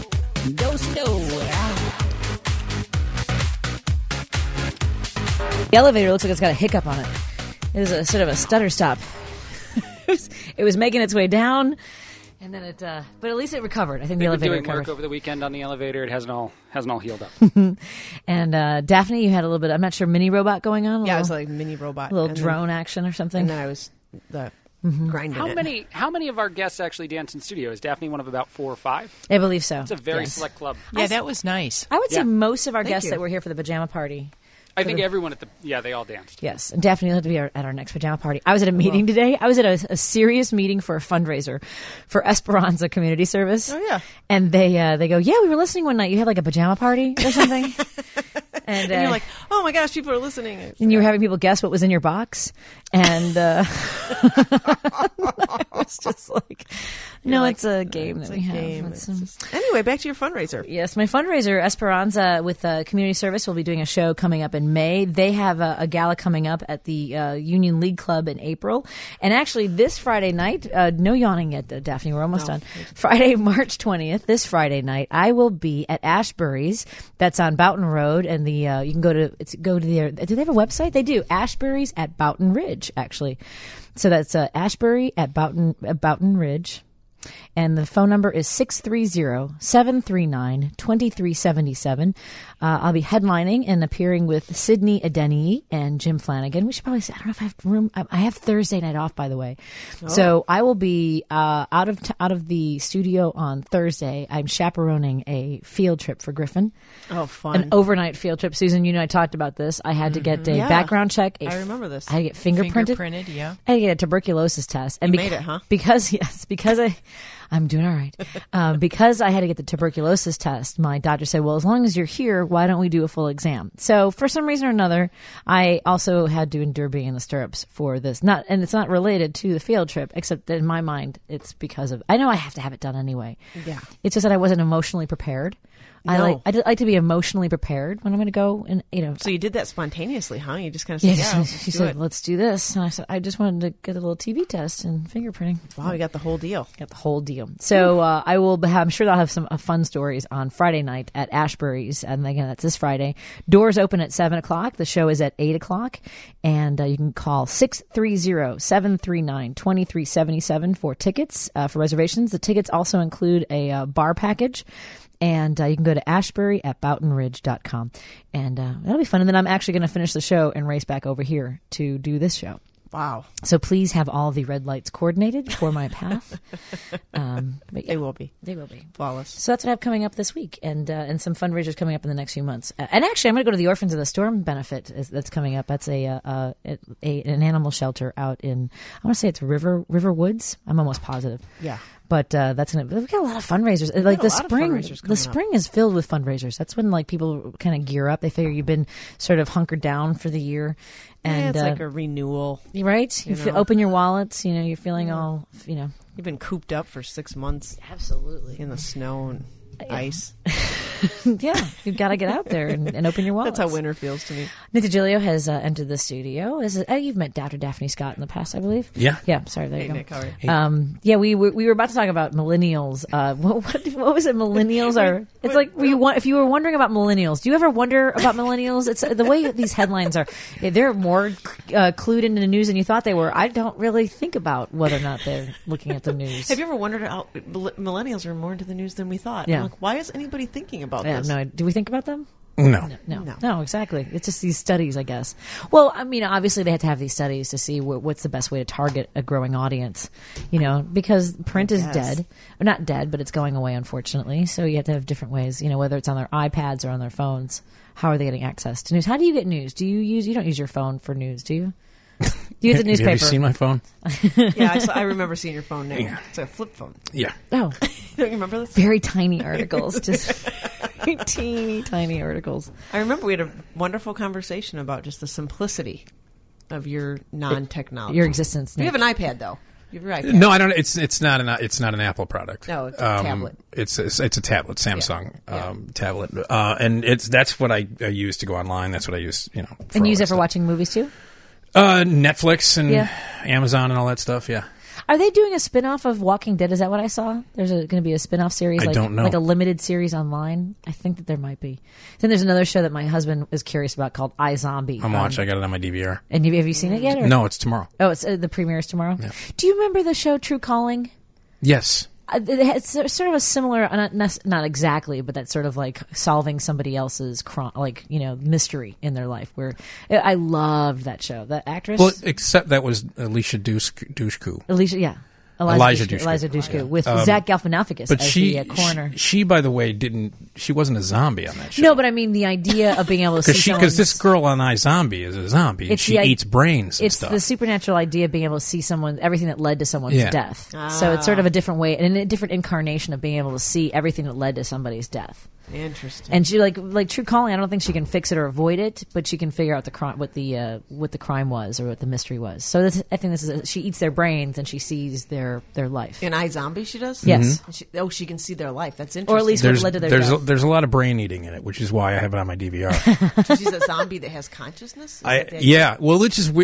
Do-si-do. The elevator looks like it's got a hiccup on it. It is a sort of a stutter stop. It was making its way down, and then but at least it recovered. I think the elevator recovered. Work over the weekend on the elevator. It hasn't all healed up. And Daphne, you had a little bit, I'm not sure, mini robot going on? Yeah, it was like mini robot. A little drone action or something? And then I was grinding How many of our guests actually dance in studio? Is Daphne one of about 4 or 5? I believe so. It's a very select club. Yeah, that was nice. I would say most of our guests that were here for the pajama party. I think everyone they all danced. Yes, and Daphne will have to be at our next pajama party. I was at a meeting today. I was at a serious meeting for a fundraiser for Esperanza Community Service. Oh, yeah. And they go, yeah, we were listening one night. You had like a pajama party or something? And you're like, oh my gosh, people are listening. And you were having people guess what was in your box. And I was just like, no, it's a game that we have. Anyway, back to your fundraiser. Yes, my fundraiser, Esperanza with Community Service, will be doing a show coming up in May. They have a gala coming up at the Union League Club in April. And actually, this Friday night, no yawning yet, Daphne, we're almost done. Friday, March 20th, this Friday night, I will be at Ashbury's. That's on Boughton Road, and you can go to their. Do they have a website? They do. Ashbury's at Boughton Ridge, actually. So that's Ashbury at Boughton Ridge. And the phone number is 630-739-2377. I'll be headlining and appearing with Sydney Adeni and Jim Flanagan. We should probably say, I don't know if I have room. I have Thursday night off, by the way. Oh. So I will be out of the studio on Thursday. I'm chaperoning a field trip for Griffin. Oh, fun. An overnight field trip. Susan, you know I talked about this. I had to get a background check. I remember this. I had to get fingerprinted. Yeah. I had to get a tuberculosis test. And you made it, huh? Because I'm doing all right. Because I had to get the tuberculosis test, my doctor said, well, as long as you're here, why don't we do a full exam? So for some reason or another, I also had to endure being in the stirrups for this. And it's not related to the field trip, except that in my mind, it's because of, I know I have to have it done anyway. Yeah. It's just that I wasn't emotionally prepared. No. I like to be emotionally prepared when I'm going to go, and So you did that spontaneously, huh? You just kind of said, she said, let's do this. And I said, I just wanted to get a little TB test and fingerprinting. Wow, you got the whole deal. So I will have, I'm sure I'll have some fun stories on Friday night at Ashbury's. And again, that's this Friday. Doors open at 7:00. The show is at 8:00. And you can call 630-739-2377 for tickets, for reservations. The tickets also include a bar package. And you can go to Ashbury at BoughtonRidge.com. And that'll be fun. And then I'm actually going to finish the show and race back over here to do this show. Wow. So please have all the red lights coordinated for my path. But They will be. Flawless. So that's what I have coming up this week. And some fundraisers coming up in the next few months. And actually, I'm going to go to the Orphans of the Storm benefit that's coming up. That's an animal shelter out in, I want to say it's River Woods. I'm almost positive. Yeah. But that's we've got a lot of fundraisers. Like the spring is filled with fundraisers. That's when like people kind of gear up. They figure you've been sort of hunkered down for the year, and it's like a renewal, right? You open your wallets. You're feeling all. You've been cooped up for 6 months, absolutely, in the snow and ice. Yeah, you've got to get out there and open your wallets. That's how winter feels to me. Nita Gilio has entered the studio. You've met Dr. Daphne Scott in the past, I believe. Yeah. Yeah. Sorry, there you go. Nick, how are you? Yeah, we were about to talk about millennials. What was it? Millennials are. It's like if you were wondering about millennials. Do you ever wonder about millennials? It's the way these headlines are. They're more clued into the news than you thought they were. I don't really think about whether or not they're looking at the news. Have you ever wondered how millennials are more into the news than we thought? Yeah. I'm like, why is anybody thinking about this? No, do we think about them? No, exactly. It's just these studies, I guess. Well, I mean, obviously they have to have these studies to see what's the best way to target a growing audience, because print is dead. Or not dead, but it's going away, unfortunately. So you have to have different ways, whether it's on their iPads or on their phones. How are they getting access to news? How do you get news? You don't use your phone for news, do you? Do you use the newspaper? Have you seen my phone? Yeah, I remember seeing your phone now. Yeah. It's a flip phone. Yeah. Oh. Don't you remember this? Very tiny articles. Just teeny tiny articles. I remember we had a wonderful conversation about just the simplicity of your non-technology. Your existence. You have an iPad, though. You have your iPad. No, I don't. It's not an Apple product. No, it's a tablet. It's a tablet, Samsung tablet, and that's what I use to go online. That's what I use. And use it for watching movies too. Netflix and Amazon and all that stuff. Yeah. Are they doing a spin-off of Walking Dead? Is that what I saw? There's going to be a spin-off series. I don't know. Like a limited series online. I think that there might be. Then there's another show that my husband is curious about called iZombie. I'm watching. I got it on my DVR. And have you seen it yet? Or? No, it's tomorrow. Oh, it's the premiere is tomorrow? Yeah. Do you remember the show True Calling? Yes. It's sort of a similar, not exactly, but that's sort of like solving somebody else's mystery in their life. Where I loved that show. That actress. Well, except that was Alicia Dushku. Elijah Dushku with Zach Galifianakis as the coroner. She, by the way, she wasn't a zombie on that show. No, but I mean the idea of being able to see because this girl on iZombie is a zombie. And she eats brains. And it's stuff. The supernatural idea of being able to see everything that led to someone's death. So it's sort of a different way and a different incarnation of being able to see everything that led to somebody's death. Interesting. And she like True Calling. I don't think she can fix it or avoid it, but she can figure out what the crime was or what the mystery was. So I think she eats their brains and she sees their life. In iZombie, she does. Yes. Mm-hmm. She can see their life. That's interesting. Or at least what led to their death. There's a lot of brain eating in it, which is why I have it on my DVR. She's a zombie that has consciousness. Well, which is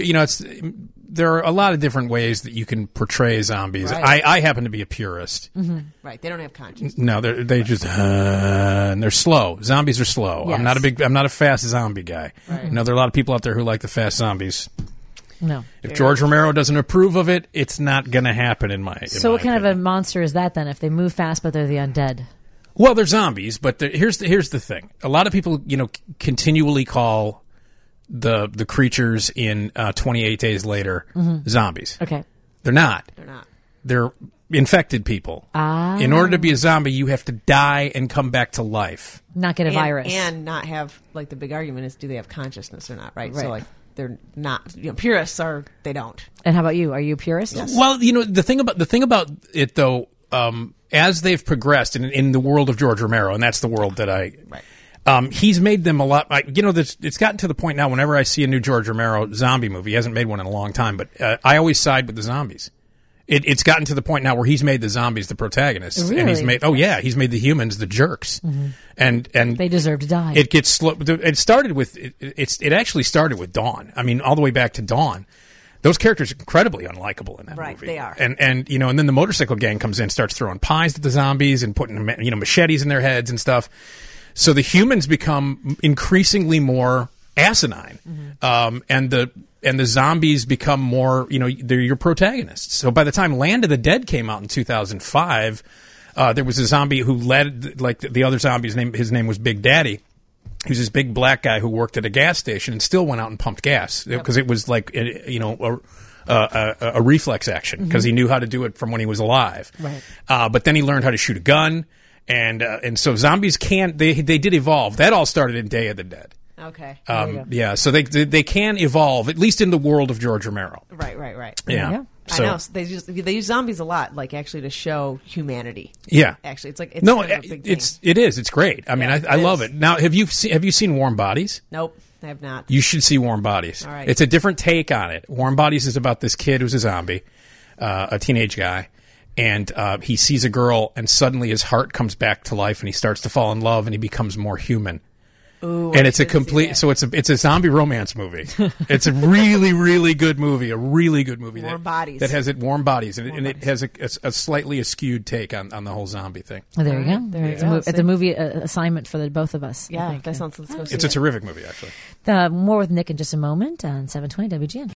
there are a lot of different ways that you can portray zombies. Right. I happen to be a purist. Mm-hmm. Right. They don't have consciousness. No, they just and they're slow. Zombies are slow. Yes. I'm not a fast zombie guy. Right. There are a lot of people out there who like the fast zombies. No. If George Romero doesn't approve of it, it's not going to happen in my. So what kind of a monster is that then? If they move fast, but they're the undead. Well, they're zombies, but here's the thing. A lot of people, continually call the creatures in 28 Days Later zombies. Okay. They're not. They're not. They're infected people. In order to be a zombie, you have to die and come back to life. Not get a virus. And not have, the big argument is, do they have consciousness or not, right? So, they're not, purists they don't. And how about you? Are you a purist? Yes. Well, the thing about it, though, as they've progressed in the world of George Romero, and that's the world that he's made them a lot. It's gotten to the point now. Whenever I see a new George Romero zombie movie, he hasn't made one in a long time, but I always side with the zombies. It's gotten to the point now where he's made the zombies the protagonists, really? And he's made the humans the jerks, and they deserve to die. It gets slow. It started with it actually started with Dawn. I mean, all the way back to Dawn. Those characters are incredibly unlikable in that movie. Right, they are. And then the motorcycle gang comes in, starts throwing pies at the zombies and putting machetes in their heads and stuff. So the humans become increasingly more asinine, and the zombies become more, they're your protagonists. So by the time Land of the Dead came out in 2005, there was a zombie who led, like the other zombies, his name was Big Daddy. He was this big black guy who worked at a gas station and still went out and pumped gas because it was like, a reflex action because he knew how to do it from when he was alive. Right. But then he learned how to shoot a gun. And so zombies they did evolve. That all started in Day of the Dead. Okay. Yeah, so they can evolve, at least in the world of George Romero. Right. Yeah. So, I know. So they use zombies a lot, actually to show humanity. Yeah. Actually, it's no, kind of a big thing. it is. It's great. I mean, I love it. Now, have you seen Warm Bodies? Nope, I have not. You should see Warm Bodies. All right. It's a different take on it. Warm Bodies is about this kid who's a zombie, a teenage guy. And he sees a girl, and suddenly his heart comes back to life, and he starts to fall in love, and he becomes more human. Ooh, and it's a complete. So it's a zombie romance movie. It's a really, really good movie. A really good movie. Warm Bodies. That has Warm Bodies, and it has a slightly skewed take on the whole zombie thing. Well, there you go. It's a movie assignment for the both of us. Yeah, that sounds. It's a terrific movie, actually. More with Nick in just a moment on 720 WGN.